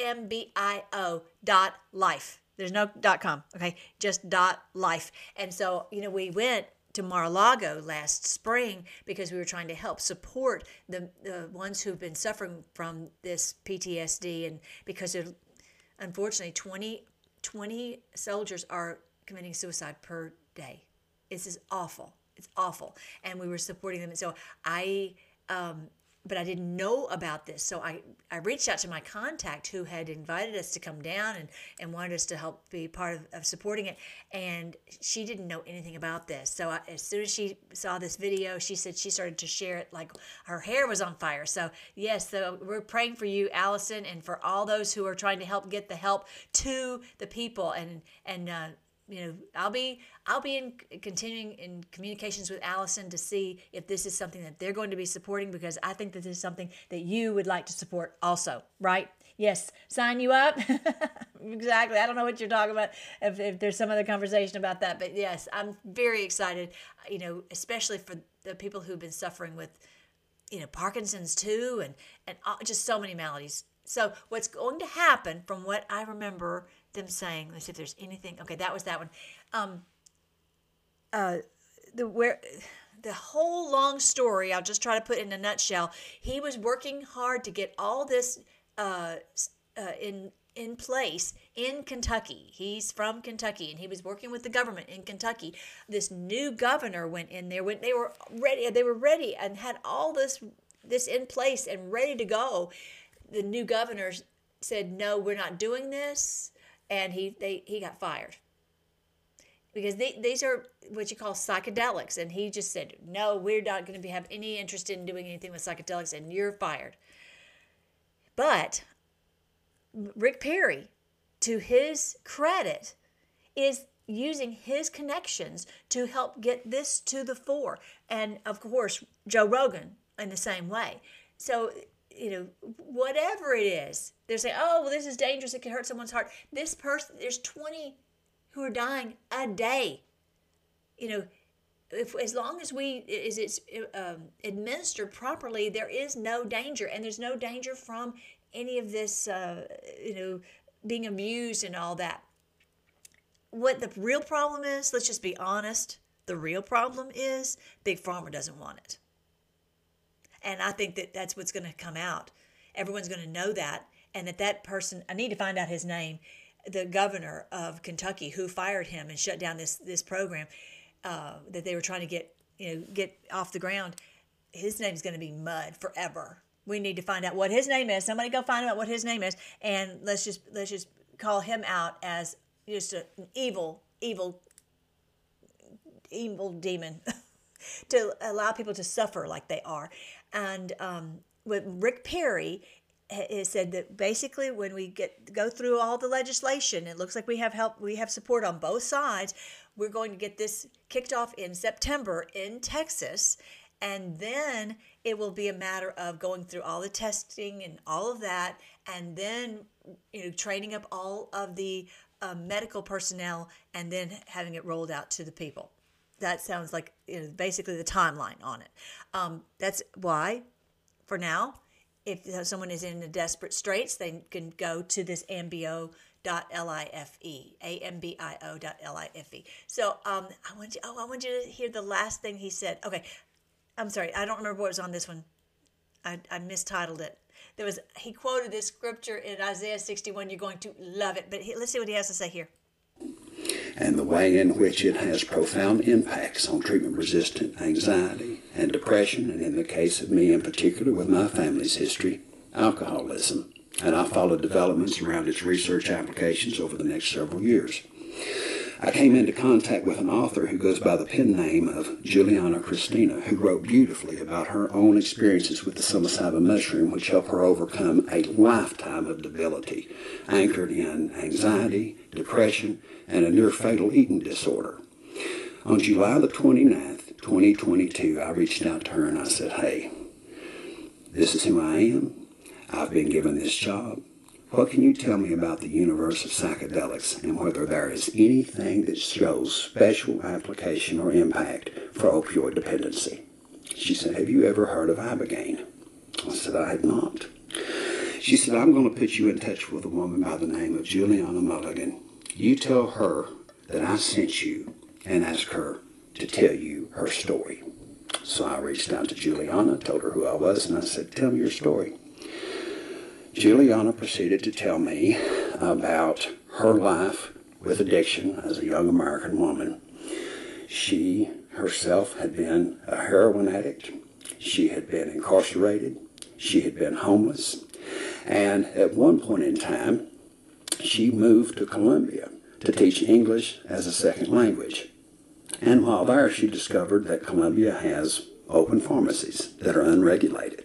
AMBIO.life. There's no .com, okay? Just .life. And so, we went to Mar-a-Lago last spring because we were trying to help support the ones who've been suffering from this PTSD, and because unfortunately 20 soldiers are committing suicide per day. This is awful. It's awful. And we were supporting them. And so but I didn't know about this. So I reached out to my contact who had invited us to come down and wanted us to help be part of supporting it. And she didn't know anything about this. So as soon as she saw this video, she said she started to share it like her hair was on fire. So yes, we're praying for you, Allison, and for all those who are trying to help get the help to the people. And I'll be in continuing in communications with Allison to see if this is something that they're going to be supporting, because I think that this is something that you would like to support also, right? Yes, sign you up. Exactly. I don't know what you're talking about, if there's some other conversation about that, but yes, I'm very excited, especially for the people who've been suffering with, Parkinson's too, and just so many maladies. So what's going to happen, from what I remember them saying, let's see if there's anything. Okay, that was that one. The whole long story, I'll just try to put it in a nutshell. He was working hard to get all this in place in Kentucky. He's from Kentucky, and he was working with the government in Kentucky. This new governor went in there when they were ready and had all this in place and ready to go. The new governor said, "No, we're not doing this," and he got fired because these are what you call psychedelics, and he just said, "No, we're not going to have any interest in doing anything with psychedelics, and you're fired." But Rick Perry, to his credit, is using his connections to help get this to the fore, and of course Joe Rogan in the same way. So whatever it is, they're saying, "Oh, well, this is dangerous. It can hurt someone's heart." This person, there's 20 who are dying a day. As long as it's administered properly, there is no danger, and there's no danger from any of this, being abused and all that. what the real problem is, let's just be honest. The real problem is Big Pharma doesn't want it. And I think that that's what's going to come out. Everyone's going to know that. And that person, I need to find out his name, the governor of Kentucky who fired him and shut down this program that they were trying to get off the ground. His name's going to be mud forever. We need to find out what his name is. Somebody go find out what his name is, and let's just call him out as just an evil demon to allow people to suffer like they are. And with Rick Perry has said that basically when we go through all the legislation, it looks like we have support on both sides. We're going to get this kicked off in September in Texas, and then it will be a matter of going through all the testing and all of that, and then training up all of the medical personnel, and then having it rolled out to the people. That sounds like basically the timeline on it. That's why, for now, if someone is in a desperate straits, they can go to this ambio.life, ambio.life. So I want you to hear the last thing he said. Okay, I'm sorry, I don't remember what was on this one. I mistitled it. He quoted this scripture in Isaiah 61. You're going to love it, but let's see what he has to say here. And the way in which it has profound impacts on treatment-resistant anxiety and depression, and in the case of me in particular with my family's history, alcoholism. And I followed developments around its research applications over the next several years. I came into contact with an author who goes by the pen name of Juliana Christina, who wrote beautifully about her own experiences with the psilocybin mushroom, which helped her overcome a lifetime of debility, anchored in anxiety, depression, and a near-fatal eating disorder. On July the 29th, 2022, I reached out to her and I said, hey, this is who I am. I've been given this job. What can you tell me about the universe of psychedelics and whether there is anything that shows special application or impact for opioid dependency? She said, have you ever heard of Ibogaine? I said, I had not. She said, I'm going to put you in touch with a woman by the name of Juliana Mulligan. You tell her that I sent you and ask her to tell you her story. So I reached out to Juliana, told her who I was, and I said, tell me your story. Juliana proceeded to tell me about her life with addiction as a young American woman. She herself had been a heroin addict. She had been incarcerated. She had been homeless. And at one point in time, she moved to Colombia to teach English as a second language. And while there, she discovered that Colombia has open pharmacies that are unregulated.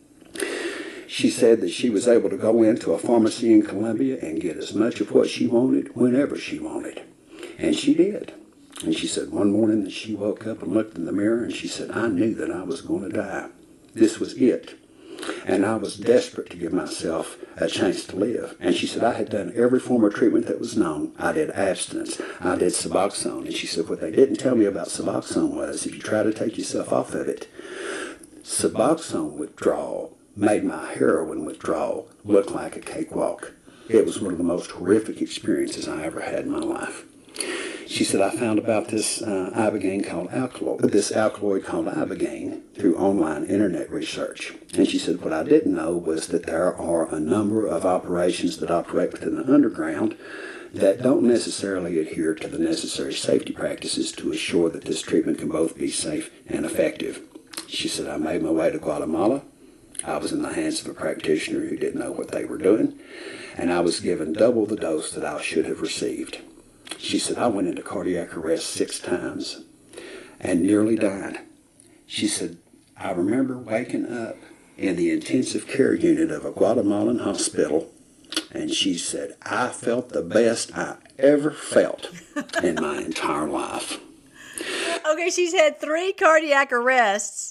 She said that she was able to go into a pharmacy in Colombia and get as much of what she wanted whenever she wanted. And she did. And she said one morning that she woke up and looked in the mirror and she said, I knew that I was going to die. This was it. And I was desperate to give myself a chance to live. And she said, I had done every form of treatment that was known. I did abstinence. I did Suboxone. And she said, what they didn't tell me about Suboxone was if you try to take yourself off of it, Suboxone withdrawal made my heroin withdrawal look like a cakewalk. It was one of the most horrific experiences I ever had in my life. She said, I found about this Ibogaine called alkaloid called Ibogaine through online internet research. And she said, what I didn't know was that there are a number of operations that operate within the underground that don't necessarily adhere to the necessary safety practices to assure that this treatment can both be safe and effective. She said, I made my way to Guatemala. I was in the hands of a practitioner who didn't know what they were doing, and I was given double the dose that I should have received. She said, I went into cardiac arrest 6 times and nearly died. She said, I remember waking up in the intensive care unit of a Guatemalan hospital, and she said, I felt the best I ever felt in my entire life. Okay, she's had 3 cardiac arrests.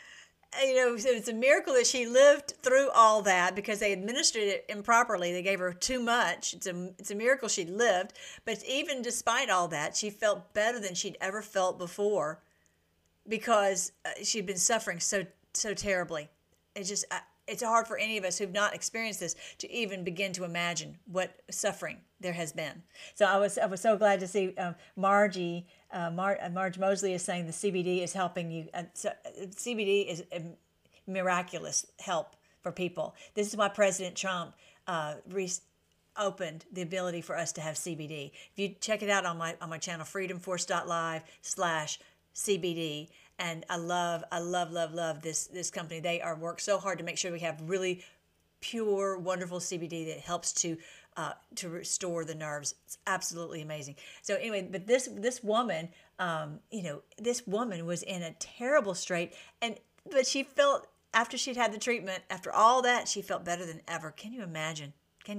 It's a miracle that she lived through all that because they administered it improperly. They gave her too much. It's a miracle she lived. But even despite all that, she felt better than she'd ever felt before because she'd been suffering so terribly. It just, it's hard for any of us who've not experienced this to even begin to imagine what suffering there has been. So I was so glad to see Marge Mosley is saying the CBD is helping you. CBD is a miraculous help for people. This is why President Trump opened the ability for us to have CBD. If you check it out on my channel, freedomforce.live/CBD. And I love this company. They work so hard to make sure we have really pure, wonderful CBD that helps to restore the nerves. It's absolutely amazing. So anyway, but this woman, this woman was in a terrible strait, but she felt, after she'd had the treatment, after all that, she felt better than ever. Can you imagine?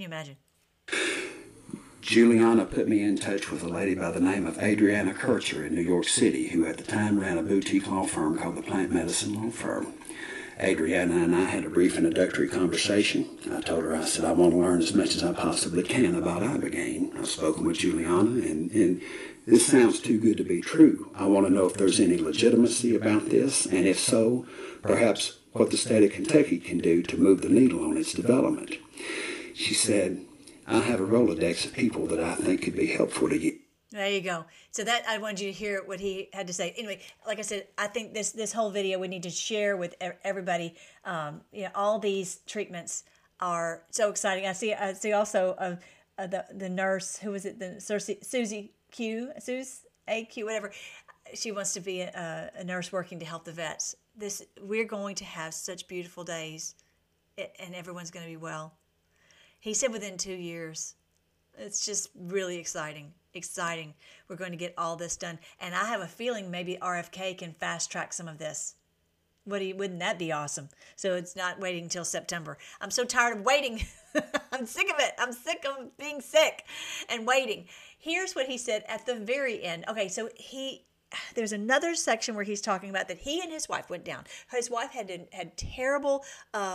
Juliana put me in touch with a lady by the name of Adriana Kircher in New York City, who at the time ran a boutique law firm called the Plant Medicine Law Firm. Adriana and I had a brief introductory conversation. I told her, I said, I want to learn as much as I possibly can about Ibogaine. I've spoken with Juliana, and this sounds too good to be true. I want to know if there's any legitimacy about this, and if so, perhaps what the state of Kentucky can do to move the needle on its development. She said, I have a Rolodex of people that I think could be helpful to you. There you go. So that, I wanted you to hear what he had to say. Anyway, like I said, I think this whole video we need to share with everybody. All these treatments are so exciting. I see also the nurse, who was it? The Susie AQ, whatever. She wants to be a nurse working to help the vets. We're going to have such beautiful days, and everyone's going to be well. He said within 2 years. It's just really exciting. We're going to get all this done. And I have a feeling maybe RFK can fast track some of this. Wouldn't that be awesome? So it's not waiting until September. I'm so tired of waiting. I'm sick of it. I'm sick of being sick and waiting. Here's what he said at the very end. Okay, so there's another section where he's talking about that he and his wife went down. His wife had terrible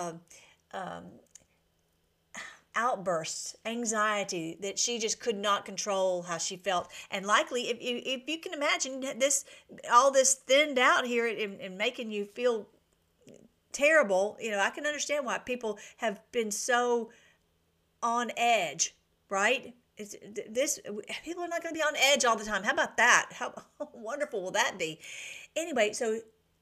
outbursts, anxiety, that she just could not control how she felt. And likely, if you can imagine all this thinned out here and making you feel terrible, I can understand why people have been so on edge, right? People are not going to be on edge all the time. How about that? How wonderful will that be? Anyway, so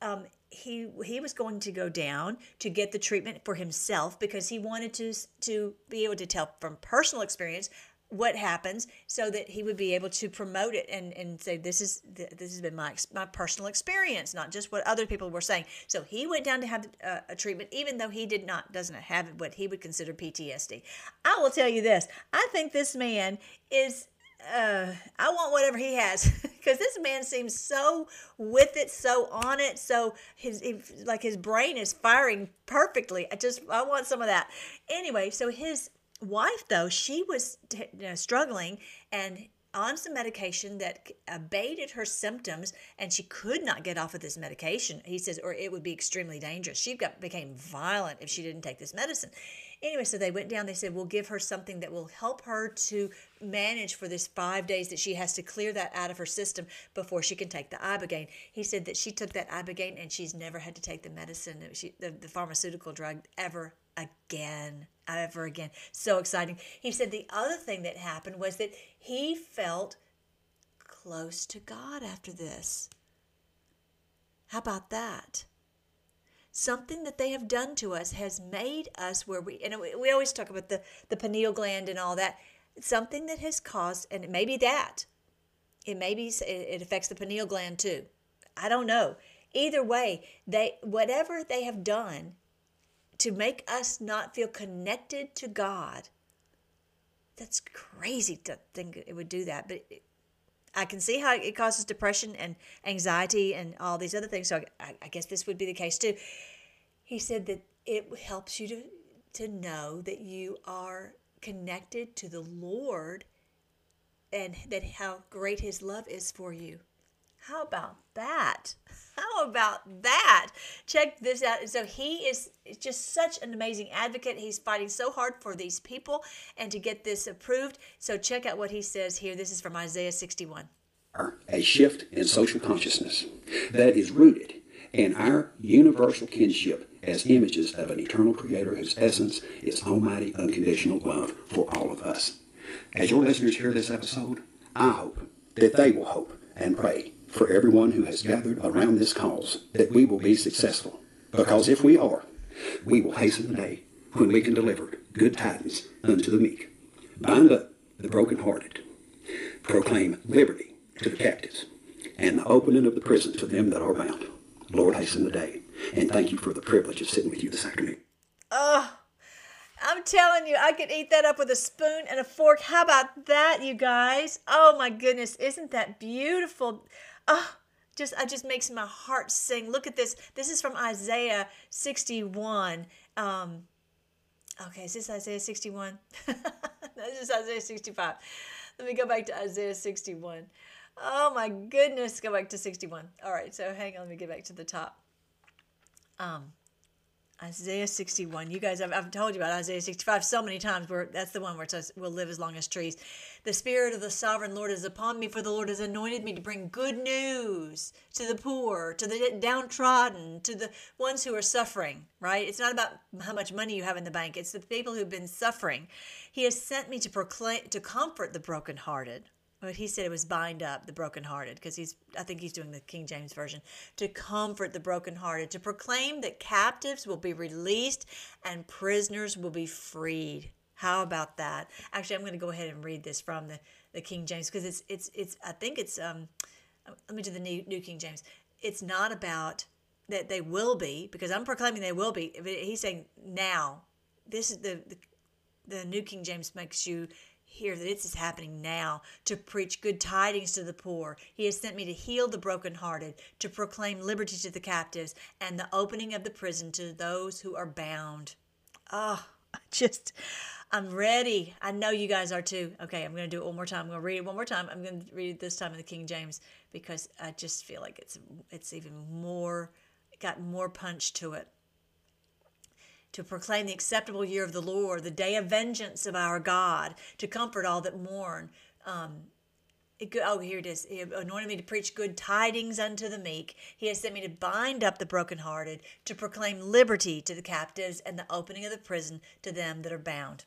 he was going to go down to get the treatment for himself because he wanted to be able to tell from personal experience what happens, so that he would be able to promote it and say, this has been my personal experience, not just what other people were saying. So he went down to have a treatment, even though he doesn't have what he would consider PTSD. I will tell you this: I think this man is. I want whatever he has, because this man seems so with it, so on it, so his brain is firing perfectly. I want some of that. Anyway, so his wife, though, she was struggling and on some medication that abated her symptoms, and she could not get off of this medication, he says, or it would be extremely dangerous. She became violent if she didn't take this medicine. Anyway, so they went down. They said, we'll give her something that will help her to manage for this 5 days that she has to clear that out of her system before she can take the Ibogaine. He said that she took that Ibogaine and she's never had to take the medicine, the pharmaceutical drug, ever again. So exciting. He said the other thing that happened was that he felt close to God after this. How about that? Something that they have done to us has made us where we always talk about the pineal gland and all that. Something that has caused, and it may be that. It affects the pineal gland too. I don't know. Either way, whatever they have done to make us not feel connected to God, that's crazy to think it would do that. But I can see how it causes depression and anxiety and all these other things. So I guess this would be the case too. He said that it helps you to know that you are connected to the Lord and that how great His love is for you. How about that? Check this out. So he is just such an amazing advocate. He's fighting so hard for these people and to get this approved. So check out what he says here. This is from Isaiah 61. A shift in social consciousness that is rooted in our universal kinship as images of an eternal Creator whose essence is almighty, unconditional love for all of us. As your listeners hear this episode, I hope that they will hope and pray for everyone who has gathered around this cause that we will be successful. Because if we are, we will hasten the day when we can deliver good tidings unto the meek, bind up the brokenhearted, proclaim liberty to the captives, and the opening of the prison to them that are bound. Lord, hasten the day. And thank you for the privilege of sitting with you this afternoon. Oh, I'm telling you, I could eat that up with a spoon and a fork. How about that, you guys? Oh my goodness, isn't that beautiful? Oh, it just makes my heart sing. Look at this. This is from Isaiah 61. Okay, is this Isaiah 61? This is Isaiah 65. Let me go back to Isaiah 61. Oh my goodness, go back to 61. All right, so hang on, let me get back to the top. Isaiah 61. You guys, I've told you about Isaiah 65 so many times. That's the one where it says, we'll live as long as trees. The Spirit of the Sovereign Lord is upon me, for the Lord has anointed me to bring good news to the poor, to the downtrodden, to the ones who are suffering, right? It's not about how much money you have in the bank. It's the people who've been suffering. He has sent me to comfort the brokenhearted. But he said it was bind up the brokenhearted, because I think he's doing the King James Version. To comfort the brokenhearted, to proclaim that captives will be released and prisoners will be freed. How about that? Actually, I'm going to go ahead and read this from the King James, because it's I think it's let me do the New King James. It's not about that they will be, because I'm proclaiming they will be. He's saying now. This is the New King James makes you hear that this is happening now, to preach good tidings to the poor. He has sent me to heal the brokenhearted, to proclaim liberty to the captives, and the opening of the prison to those who are bound. Oh, I'm ready. I know you guys are too. Okay, I'm going to do it one more time. I'm going to read it one more time. I'm going to read it this time in the King James, because I just feel like it's even more, got more punch to it. To proclaim the acceptable year of the Lord, the day of vengeance of our God, to comfort all that mourn. Here it is. He anointed me to preach good tidings unto the meek. He has sent me to bind up the brokenhearted, to proclaim liberty to the captives, and the opening of the prison to them that are bound.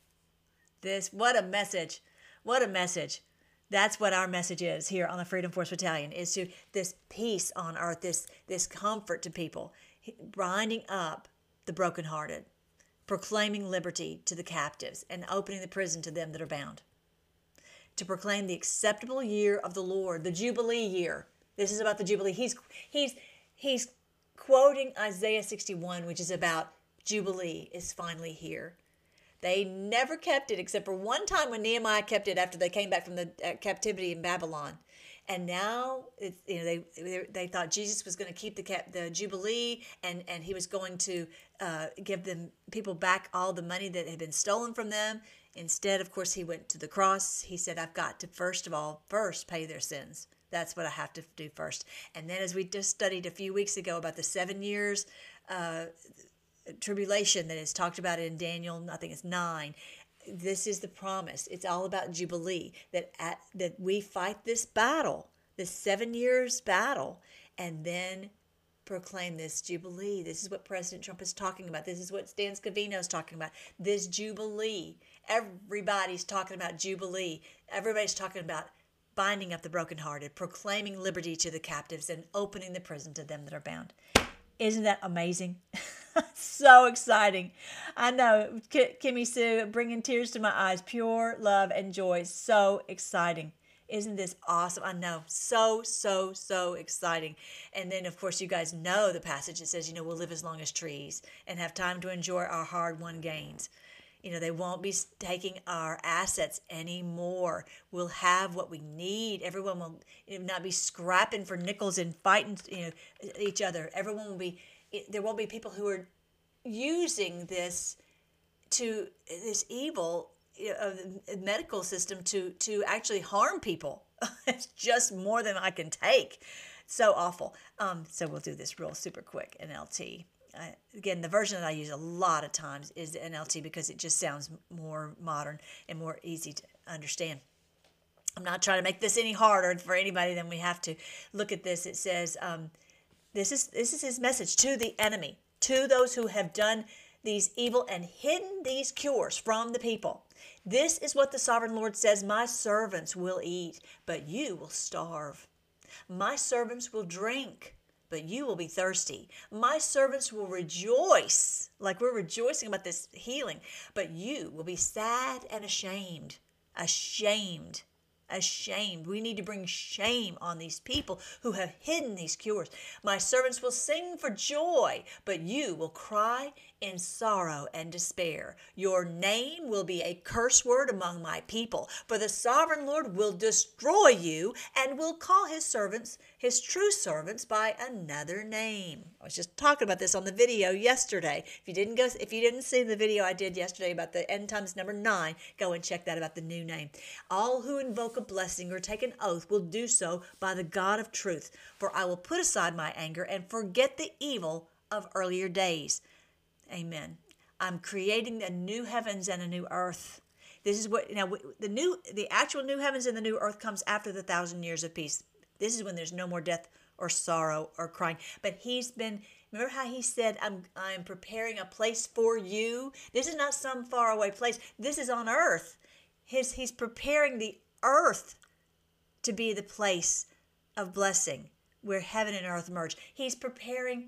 What a message. What a message. That's what our message is here on the Freedom Force Battalion, is to this peace on earth, this comfort to people, binding up the brokenhearted, proclaiming liberty to the captives, and opening the prison to them that are bound. To proclaim the acceptable year of the Lord, the Jubilee year. This is about the Jubilee. He's quoting Isaiah 61, which is about Jubilee is finally here. They never kept it except for one time when Nehemiah kept it after they came back from the captivity in Babylon. And now they thought Jesus was going to keep the Jubilee, and he was going to give them people back all the money that had been stolen from them. Instead, of course, he went to the cross. He said, I've got to first pay their sins. That's what I have to do first. And then, as we just studied a few weeks ago about the 7 years tribulation that is talked about in Daniel, I think it's 9. This is the promise. It's all about Jubilee, that we fight this battle, this 7 years battle, and then proclaim this Jubilee. This is what President Trump is talking about. This is what Stan Scavino is talking about. This Jubilee. Everybody's talking about Jubilee. Everybody's talking about binding up the brokenhearted, proclaiming liberty to the captives, and opening the prison to them that are bound. Isn't that amazing? So exciting. I know, Kimmy Sue, bringing tears to my eyes, pure love and joy. So exciting. Isn't this awesome? I know. So exciting. And then, of course, you guys know the passage that says, we'll live as long as trees and have time to enjoy our hard-won gains. They won't be taking our assets anymore. We'll have what we need. Everyone will not be scrapping for nickels and fighting each other. Everyone will be. There won't be people who are using this evil of the medical system to actually harm people. It's just more than I can take. So awful. So we'll do this real super quick NLT. Again, the version that I use a lot of times is the NLT, because it just sounds more modern and more easy to understand. I'm not trying to make this any harder for anybody than we have to. Look at this. It says, this is his message to the enemy, to those who have done these evil and hidden these cures from the people. This is what the sovereign Lord says: my servants will eat, but you will starve. My servants will drink, but you will be thirsty. My servants will rejoice, like we're rejoicing about this healing, but you will be sad and ashamed. Ashamed. Ashamed. We need to bring shame on these people who have hidden these cures. My servants will sing for joy, but you will cry in sorrow and despair. Your name will be a curse word among my people, for the sovereign Lord will destroy you and will call his servants, his true servants, by another name. I was just talking about this on the video yesterday. If you didn't see the video I did yesterday about the end times number 9, go and check that about the new name. All who invoke a blessing or take an oath will do so by the God of truth, for I will put aside my anger and forget the evil of earlier days. Amen. I'm creating a new heavens and a new earth. This is what now the actual new heavens and the new earth comes after the 1,000 years of peace. This is when there's no more death or sorrow or crying. But remember how he said, I'm preparing a place for you. This is not some faraway place. This is on earth. He's preparing the earth to be the place of blessing where heaven and earth merge. He's preparing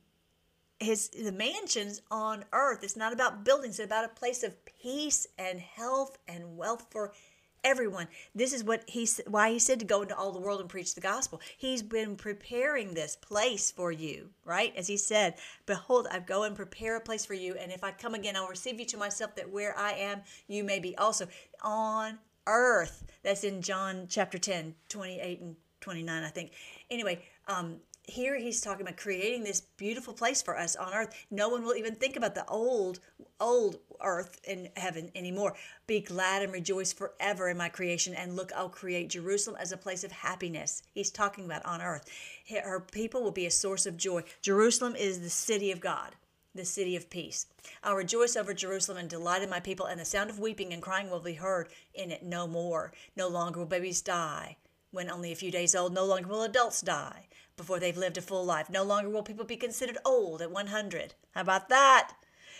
the mansions on earth. It's not about buildings. It's about a place of peace and health and wealth for everyone. This is why he said to go into all the world and preach the gospel. He's been preparing this place for you, right? As he said, behold, I go and prepare a place for you, and if I come again, I'll receive you to myself, that where I am, you may be also on earth. That's in John chapter 10, 28 and 29, I think. Anyway, here he's talking about creating this beautiful place for us on earth. No one will even think about the old earth in heaven anymore. Be glad and rejoice forever in my creation. And look, I'll create Jerusalem as a place of happiness. He's talking about on earth. Her people will be a source of joy. Jerusalem is the city of God, the city of peace. I'll rejoice over Jerusalem and delight in my people, and the sound of weeping and crying will be heard in it no more. No longer will babies die when only a few days old. No longer will adults die before they've lived a full life. No longer will people be considered old at 100. How about that?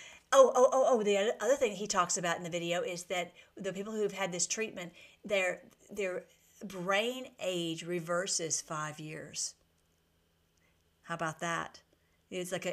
The other thing he talks about in the video is that the people who've had this treatment, their brain age reverses 5 years. How about that? It's like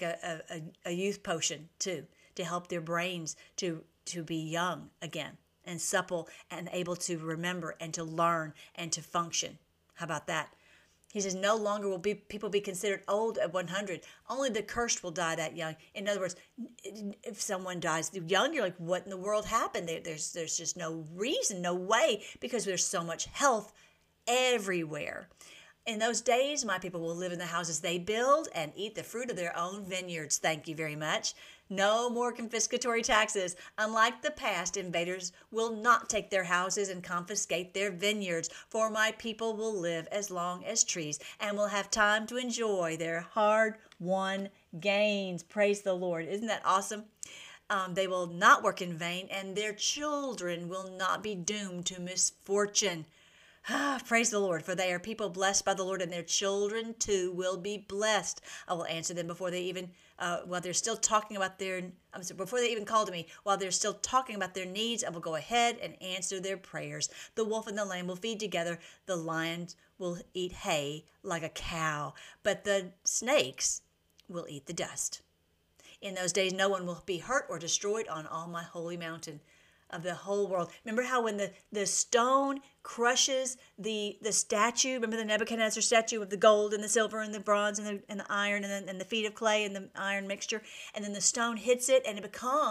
a youth potion too, to help their brains to be young again and supple and able to remember and to learn and to function. How about that? He says, no longer will people be considered old at 100. Only the cursed will die that young. In other words, if someone dies young, you're like, what in the world happened? There's just no reason, no way, because there's so much health everywhere. In those days, my people will live in the houses they build and eat the fruit of their own vineyards. Thank you very much. No more confiscatory taxes. Unlike the past, invaders will not take their houses and confiscate their vineyards, for my people will live as long as trees and will have time to enjoy their hard-won gains. Praise the Lord. Isn't that awesome? They will not work in vain, and their children will not be doomed to misfortune. Praise the Lord, for they are people blessed by the Lord, and their children too will be blessed. I will answer them before they even, while they're still talking about before they even call to me, while they're still talking about their needs, I will go ahead and answer their prayers. The wolf and the lamb will feed together. The lion will eat hay like a cow, but the snakes will eat the dust. In those days, no one will be hurt or destroyed on all my holy mountain of the whole world. Remember how when the stone crushes the statue, remember the Nebuchadnezzar statue of the gold and the silver and the bronze and the iron and the feet of clay and the iron mixture, and then the stone hits it and it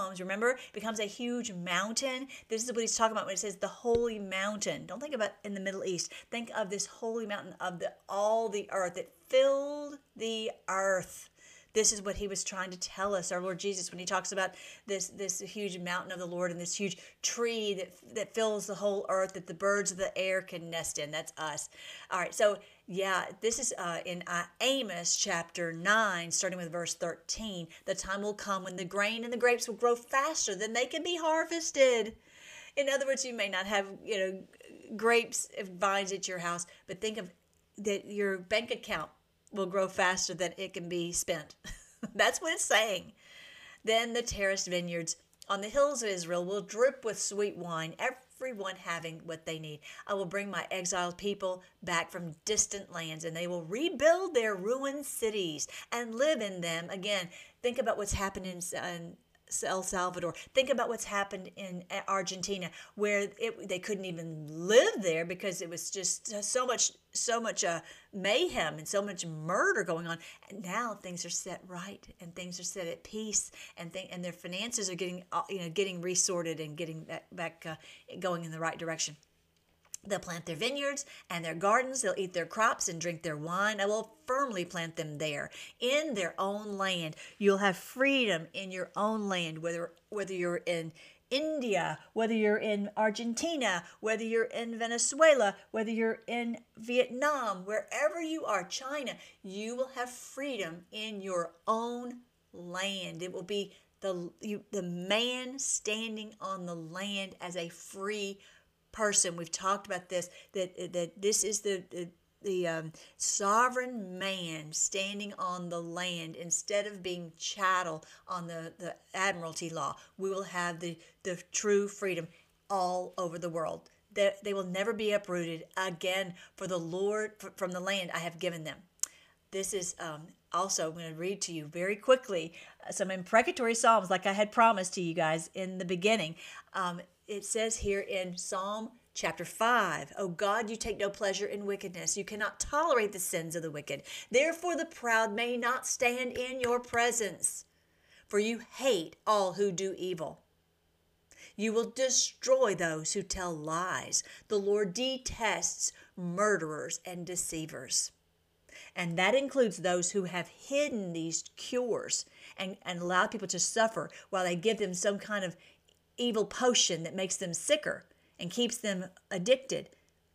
becomes a huge mountain. This is what he's talking about when he says the holy mountain. Don't think about in the Middle East. Think of this holy mountain of all the earth. It filled the earth. This is what he was trying to tell us, our Lord Jesus, when he talks about this huge mountain of the Lord and this huge tree that fills the whole earth that the birds of the air can nest in. That's us. All right, so yeah, this is in Amos chapter 9, starting with verse 13. The time will come when the grain and the grapes will grow faster than they can be harvested. In other words, you may not have grapes, vines at your house, but think of that your bank account will grow faster than it can be spent. That's what it's saying. Then the terraced vineyards on the hills of Israel will drip with sweet wine, everyone having what they need. I will bring my exiled people back from distant lands, and they will rebuild their ruined cities and live in them again. Think about what's happened in El Salvador. Think about what's happened in Argentina, where they couldn't even live there because it was just so much mayhem and so much murder going on. And now things are set right, and things are set at peace, and their finances are getting resorted and getting back going in the right direction. They'll plant their vineyards and their gardens. They'll eat their crops and drink their wine. I will firmly plant them there in their own land. You'll have freedom in your own land, whether you're in India, whether you're in Argentina, whether you're in Venezuela, whether you're in Vietnam, wherever you are, China, you will have freedom in your own land. It will be the man standing on the land as a free person. We've talked about this, that this is the sovereign man standing on the land instead of being chattel on the admiralty law. We will have the true freedom all over the world. They will never be uprooted again for the Lord from the land I have given them. This is also, I'm going to read to you very quickly some imprecatory psalms like I had promised to you guys in the beginning. It says here in Psalm chapter 5, "O God, you take no pleasure in wickedness. You cannot tolerate the sins of the wicked. Therefore the proud may not stand in your presence. For you hate all who do evil. You will destroy those who tell lies. The Lord detests murderers and deceivers." And that includes those who have hidden these cures and allowed people to suffer while they give them some kind of evil potion that makes them sicker and keeps them addicted.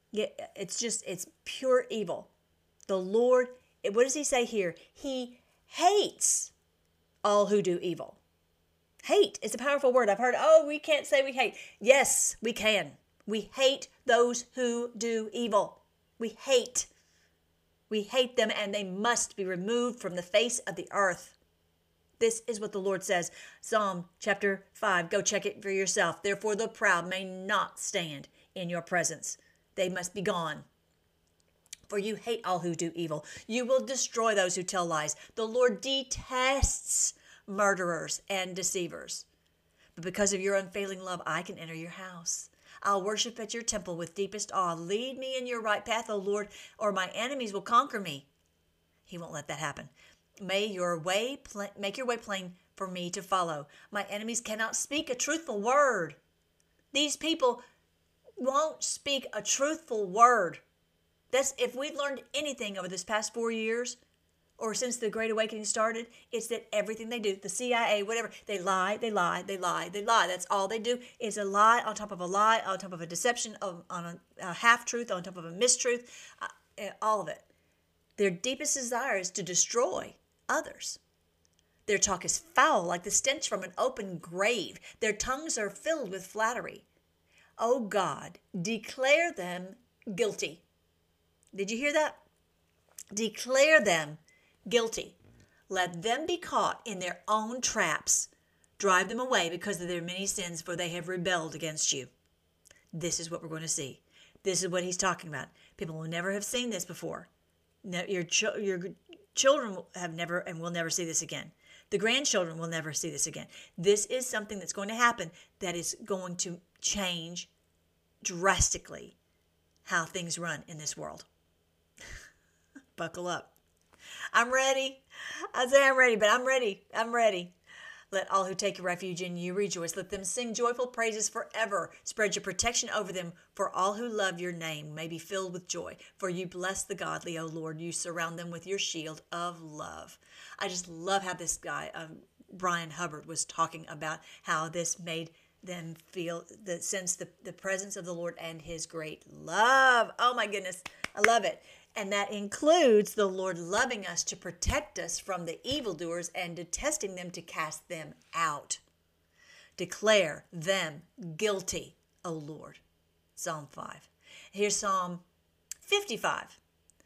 It's pure evil. The Lord, what does he say here? He hates all who do evil. Hate is a powerful word. I've heard, we can't say we hate. Yes, we can. We hate those who do evil. We hate them, and they must be removed from the face of the earth. This is what the Lord says. Psalm chapter 5. Go check it for yourself. Therefore the proud may not stand in your presence. They must be gone. For you hate all who do evil. You will destroy those who tell lies. The Lord detests murderers and deceivers. But because of your unfailing love, I can enter your house. I'll worship at your temple with deepest awe. Lead me in your right path, O Lord, or my enemies will conquer me. He won't let that happen. Make your way plain for me to follow. My enemies cannot speak a truthful word. These people won't speak a truthful word. If we've learned anything over this past 4 years, or since the Great Awakening started, it's that everything they do, the CIA, whatever, they lie. That's all they do is a lie on top of a lie, on top of a deception, on a half-truth, on top of a mistruth, all of it. Their deepest desire is to destroy others. Their talk is foul, like the stench from an open grave. Their tongues are filled with flattery. O God, declare them guilty. Did you hear that? Declare them guilty. Let them be caught in their own traps. Drive them away because of their many sins, for they have rebelled against you. This is what we're going to see. This is what he's talking about. People will never have seen this before. Your children have never and will never see this again. The grandchildren will never see this again. This is something that's going to happen that is going to change drastically how things run in this world. Buckle up. I'm ready. I say I'm ready, but I'm ready. I'm ready. Let all who take refuge in you rejoice. Let them sing joyful praises forever. Spread your protection over them, for all who love your name may be filled with joy. For you bless the godly, O Lord. You surround them with your shield of love. I just love how this guy, Brian Hubbard, was talking about how this made them feel, sense the presence of the Lord and his great love. Oh my goodness. I love it. And that includes the Lord loving us to protect us from the evildoers and detesting them to cast them out. Declare them guilty, O Lord. Psalm 5. Here's Psalm 55.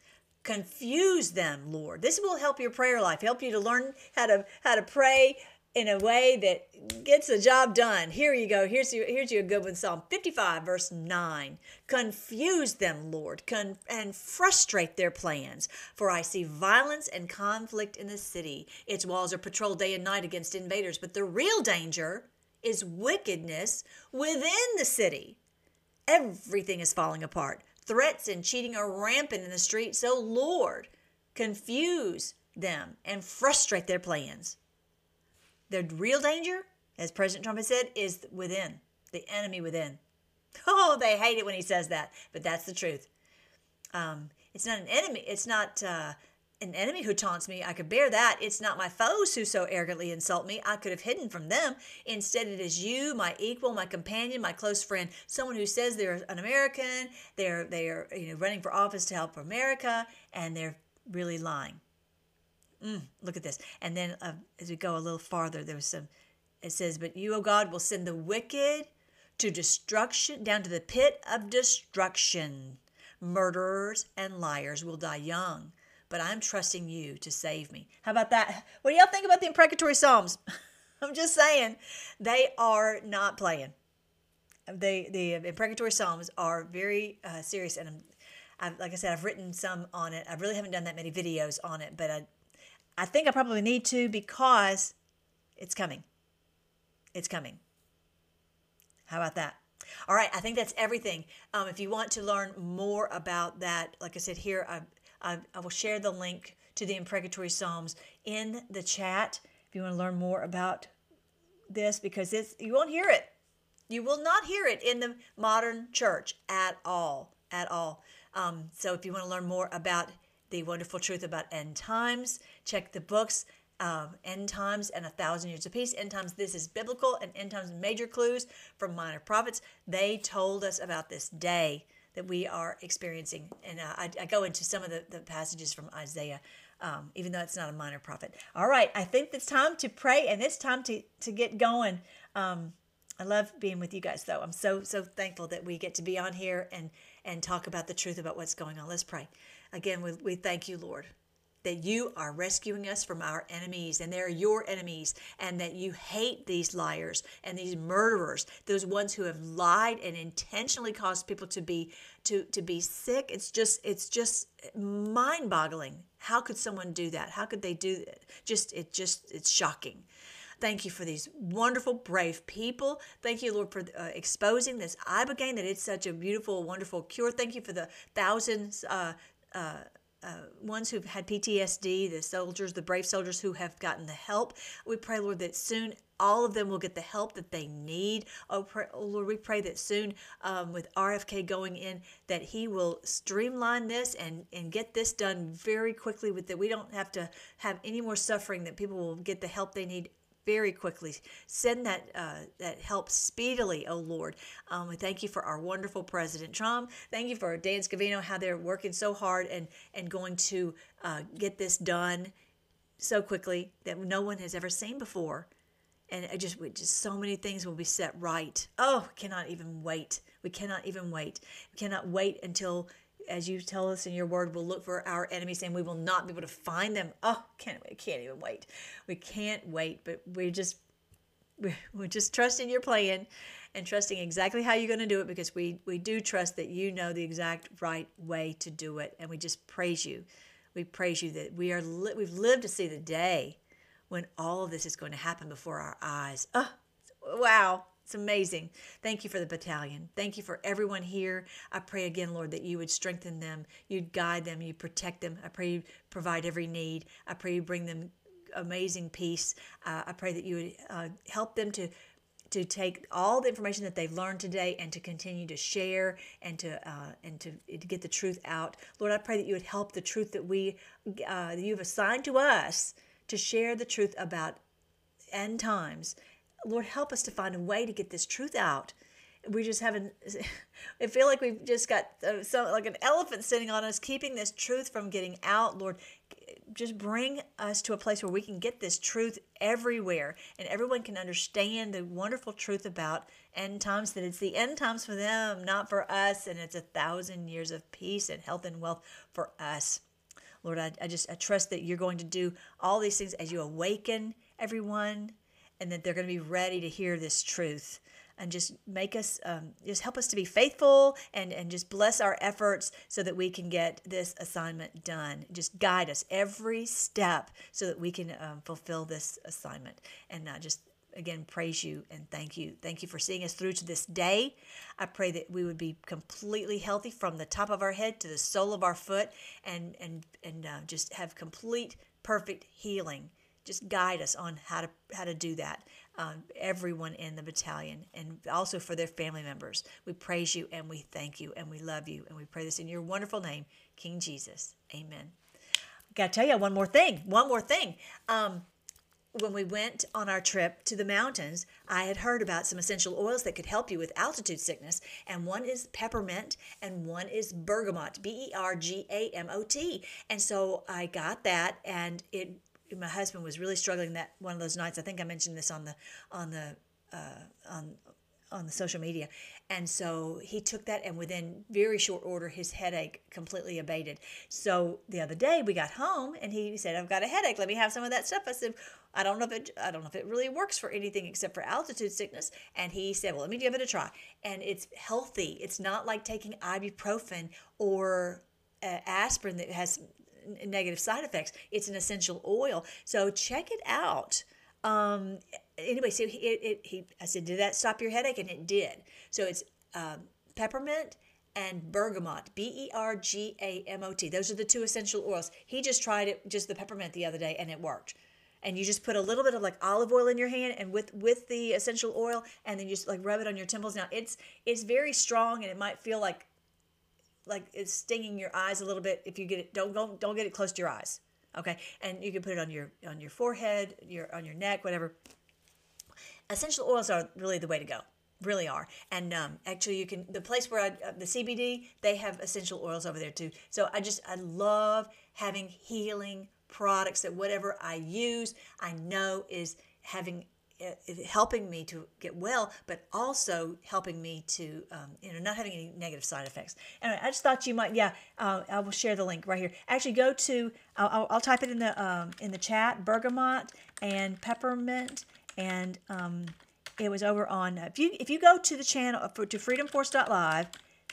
Confuse them, Lord. This will help your prayer life, help you to learn how to pray in a way that gets the job done. Here you go. Here's you a good one. Psalm 55, verse 9. Confuse them, Lord, and frustrate their plans. For I see violence and conflict in the city. Its walls are patrolled day and night against invaders. But the real danger is wickedness within the city. Everything is falling apart. Threats and cheating are rampant in the street. So, Lord, confuse them and frustrate their plans. The real danger, as President Trump has said, is within, the enemy within. Oh, they hate it when he says that, but that's the truth. It's not an enemy. It's not an enemy who taunts me. I could bear that. It's not my foes who so arrogantly insult me. I could have hidden from them. Instead, it is you, my equal, my companion, my close friend, someone who says they're an American, they are running for office to help America, and they're really lying. Look at this. And then as we go a little farther, it says, but you, O God, will send the wicked to destruction, down to the pit of destruction. Murderers and liars will die young, but I'm trusting you to save me. How about that? What do y'all think about the imprecatory Psalms? I'm just saying, they are not playing. The imprecatory Psalms are very serious, and like I said, I've written some on it. I really haven't done that many videos on it, but I think I probably need to, because it's coming. It's coming. How about that? All right, I think that's everything. If you want to learn more about that, like I said here, I will share the link to the imprecatory Psalms in the chat if you want to learn more about this, because you won't hear it. You will not hear it in the modern church at all, at all. So if you want to learn more about the wonderful truth about end times, check the books, End Times and 1,000 Years of Peace. End Times, This is Biblical, and End Times, Major Clues from Minor Prophets. They told us about this day that we are experiencing. And I go into some of the passages from Isaiah, even though it's not a minor prophet. All right, I think it's time to pray, and it's time to get going. I love being with you guys, though. I'm so thankful that we get to be on here and talk about the truth about what's going on. Let's pray. Again, we thank you, Lord, that you are rescuing us from our enemies, and they're your enemies, and that you hate these liars and these murderers, those ones who have lied and intentionally caused people to be sick. It's just mind-boggling. How could someone do that? How could they do that? It's shocking. Thank you for these wonderful, brave people. Thank you, Lord, for exposing this ibogaine, that it's such a beautiful, wonderful cure. Thank you for the thousands ones who've had PTSD, the soldiers, the brave soldiers who have gotten the help. We pray, Lord, that soon all of them will get the help that they need. Lord, we pray that soon with RFK going in, that he will streamline this and get this done very quickly, that we don't have to have any more suffering, that people will get the help they need very quickly. Send that help speedily, oh Lord. We thank you for our wonderful President Trump. Thank you for Dan Scavino, how they're working so hard and going to get this done so quickly that no one has ever seen before. And just so many things will be set right. Oh, cannot even wait. We cannot even wait. We cannot wait until, as you tell us in your word, we'll look for our enemies and we will not be able to find them. Oh, can't even wait. We can't wait, but we're just trusting your plan and trusting exactly how you're going to do it, because we do trust that you know the exact right way to do it. And we just praise you. We praise you that we've lived to see the day when all of this is going to happen before our eyes. Oh, wow. It's amazing. Thank you for the battalion. Thank you for everyone here. I pray again, Lord, that you would strengthen them, you'd guide them, you'd protect them. I pray you provide every need. I pray you bring them amazing peace. I pray that you would help them to take all the information that they've learned today and to continue to share and to get the truth out. Lord, I pray that you would help the truth that you've assigned to us to share the truth about end times. Lord, help us to find a way to get this truth out. We just haven't, I feel like we've just got like an elephant sitting on us, keeping this truth from getting out. Lord, just bring us to a place where we can get this truth everywhere and everyone can understand the wonderful truth about end times, that it's the end times for them, not for us, and it's 1,000 years of peace and health and wealth for us. Lord, I trust that you're going to do all these things as you awaken everyone, and that they're going to be ready to hear this truth. And just make us, just help us to be faithful, and just bless our efforts so that we can get this assignment done. Just guide us every step so that we can fulfill this assignment. And just, again, praise you and thank you. Thank you for seeing us through to this day. I pray that we would be completely healthy from the top of our head to the sole of our foot, and just have complete, perfect healing. Just guide us on how to do that. Everyone in the battalion, and also for their family members. We praise you and we thank you and we love you, and we pray this in your wonderful name, King Jesus. Amen. Got to tell you one more thing. When we went on our trip to the mountains, I had heard about some essential oils that could help you with altitude sickness, and one is peppermint and one is bergamot, Bergamot. And so I got that, and my husband was really struggling that one of those nights. I think I mentioned this on the social media, and so he took that, and within very short order, his headache completely abated. So the other day we got home, and he said, "I've got a headache. Let me have some of that stuff." I said, "I don't know if it really works for anything except for altitude sickness." And he said, "Well, let me give it a try." And it's healthy. It's not like taking ibuprofen or aspirin that has negative side effects. It's an essential oil, so check it out. Anyway, so I said, "Did that stop your headache?" And it did. So it's peppermint and bergamot, Bergamot. Those are the two essential oils. He just tried it, just the peppermint, the other day, and it worked. And you just put a little bit of like olive oil in your hand, and with the essential oil, and then you just like rub it on your temples. Now it's very strong, and it might feel like it's stinging your eyes a little bit. If you get it, don't get it close to your eyes, okay? And you can put it on your forehead, on your neck, whatever. Essential oils are really the way to go, really are. And actually, you can, the place where the CBD, they have essential oils over there too. So I love having healing products that whatever I use, I know is helping me to get well, but also helping me to, not having any negative side effects. Anyway, I just thought you might, I will share the link right here. Actually, go to, I'll type it in the chat, bergamot and peppermint, and it was over on, if you go to the channel, to freedomforce.live,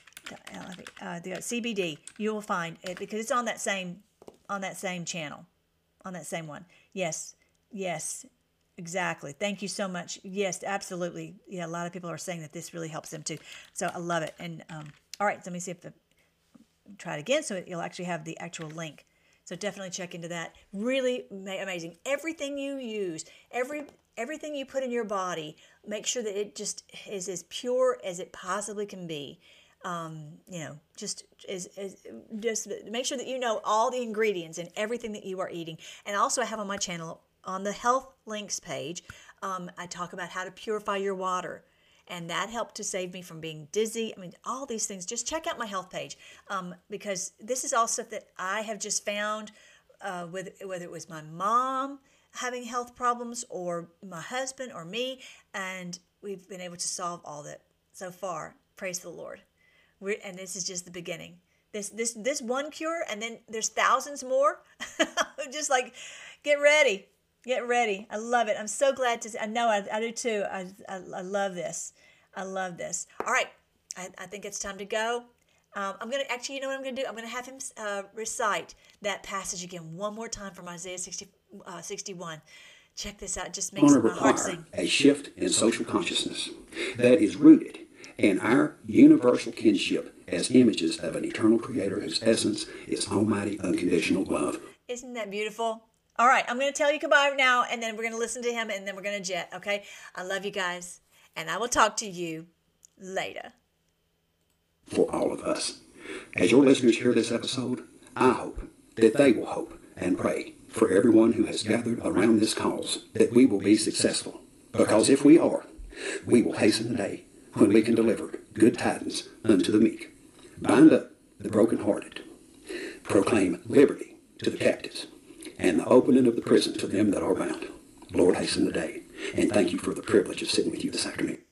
the CBD, you will find it, because it's on that same channel, on that same one. Yes. Exactly. Thank you so much. Yes, absolutely. Yeah, a lot of people are saying that this really helps them too. So I love it. And all right, let me see if try it again, so you'll actually have the actual link. So definitely check into that. Really amazing. Everything you use, everything you put in your body, make sure that it just is as pure as it possibly can be. Just make sure that you know all the ingredients and everything that you are eating. And also, I have on my channel, on the health links page, I talk about how to purify your water, and that helped to save me from being dizzy. I mean, all these things. Just check out my health page, because this is all stuff that I have just found, whether it was my mom having health problems or my husband or me, and we've been able to solve all that so far. Praise the Lord. And this is just the beginning. This one cure, and then there's thousands more. Just like, get ready. Get ready. I love it. I'm so glad to. I know I do too. I love this. I love this. All right. I think it's time to go. I'm going to actually, you know what I'm going to do? I'm going to have him recite that passage again one more time from Isaiah 61. Check this out. It just makes my heart sing. A shift in social consciousness that is rooted in our universal kinship as images of an eternal creator whose essence is almighty unconditional love. Isn't that beautiful? All right, I'm going to tell you goodbye now, and then we're going to listen to him, and then we're going to jet, okay? I love you guys, and I will talk to you later. For all of us. As your listeners hear this episode, I hope that they will hope and pray for everyone who has gathered around this cause, that we will be successful. Because if we are, we will hasten the day when we can deliver good tidings unto the meek, bind up the brokenhearted, proclaim liberty to the captives, and the opening of the prison to them that are bound. Lord, hasten the day, and thank you for the privilege of sitting with you this afternoon.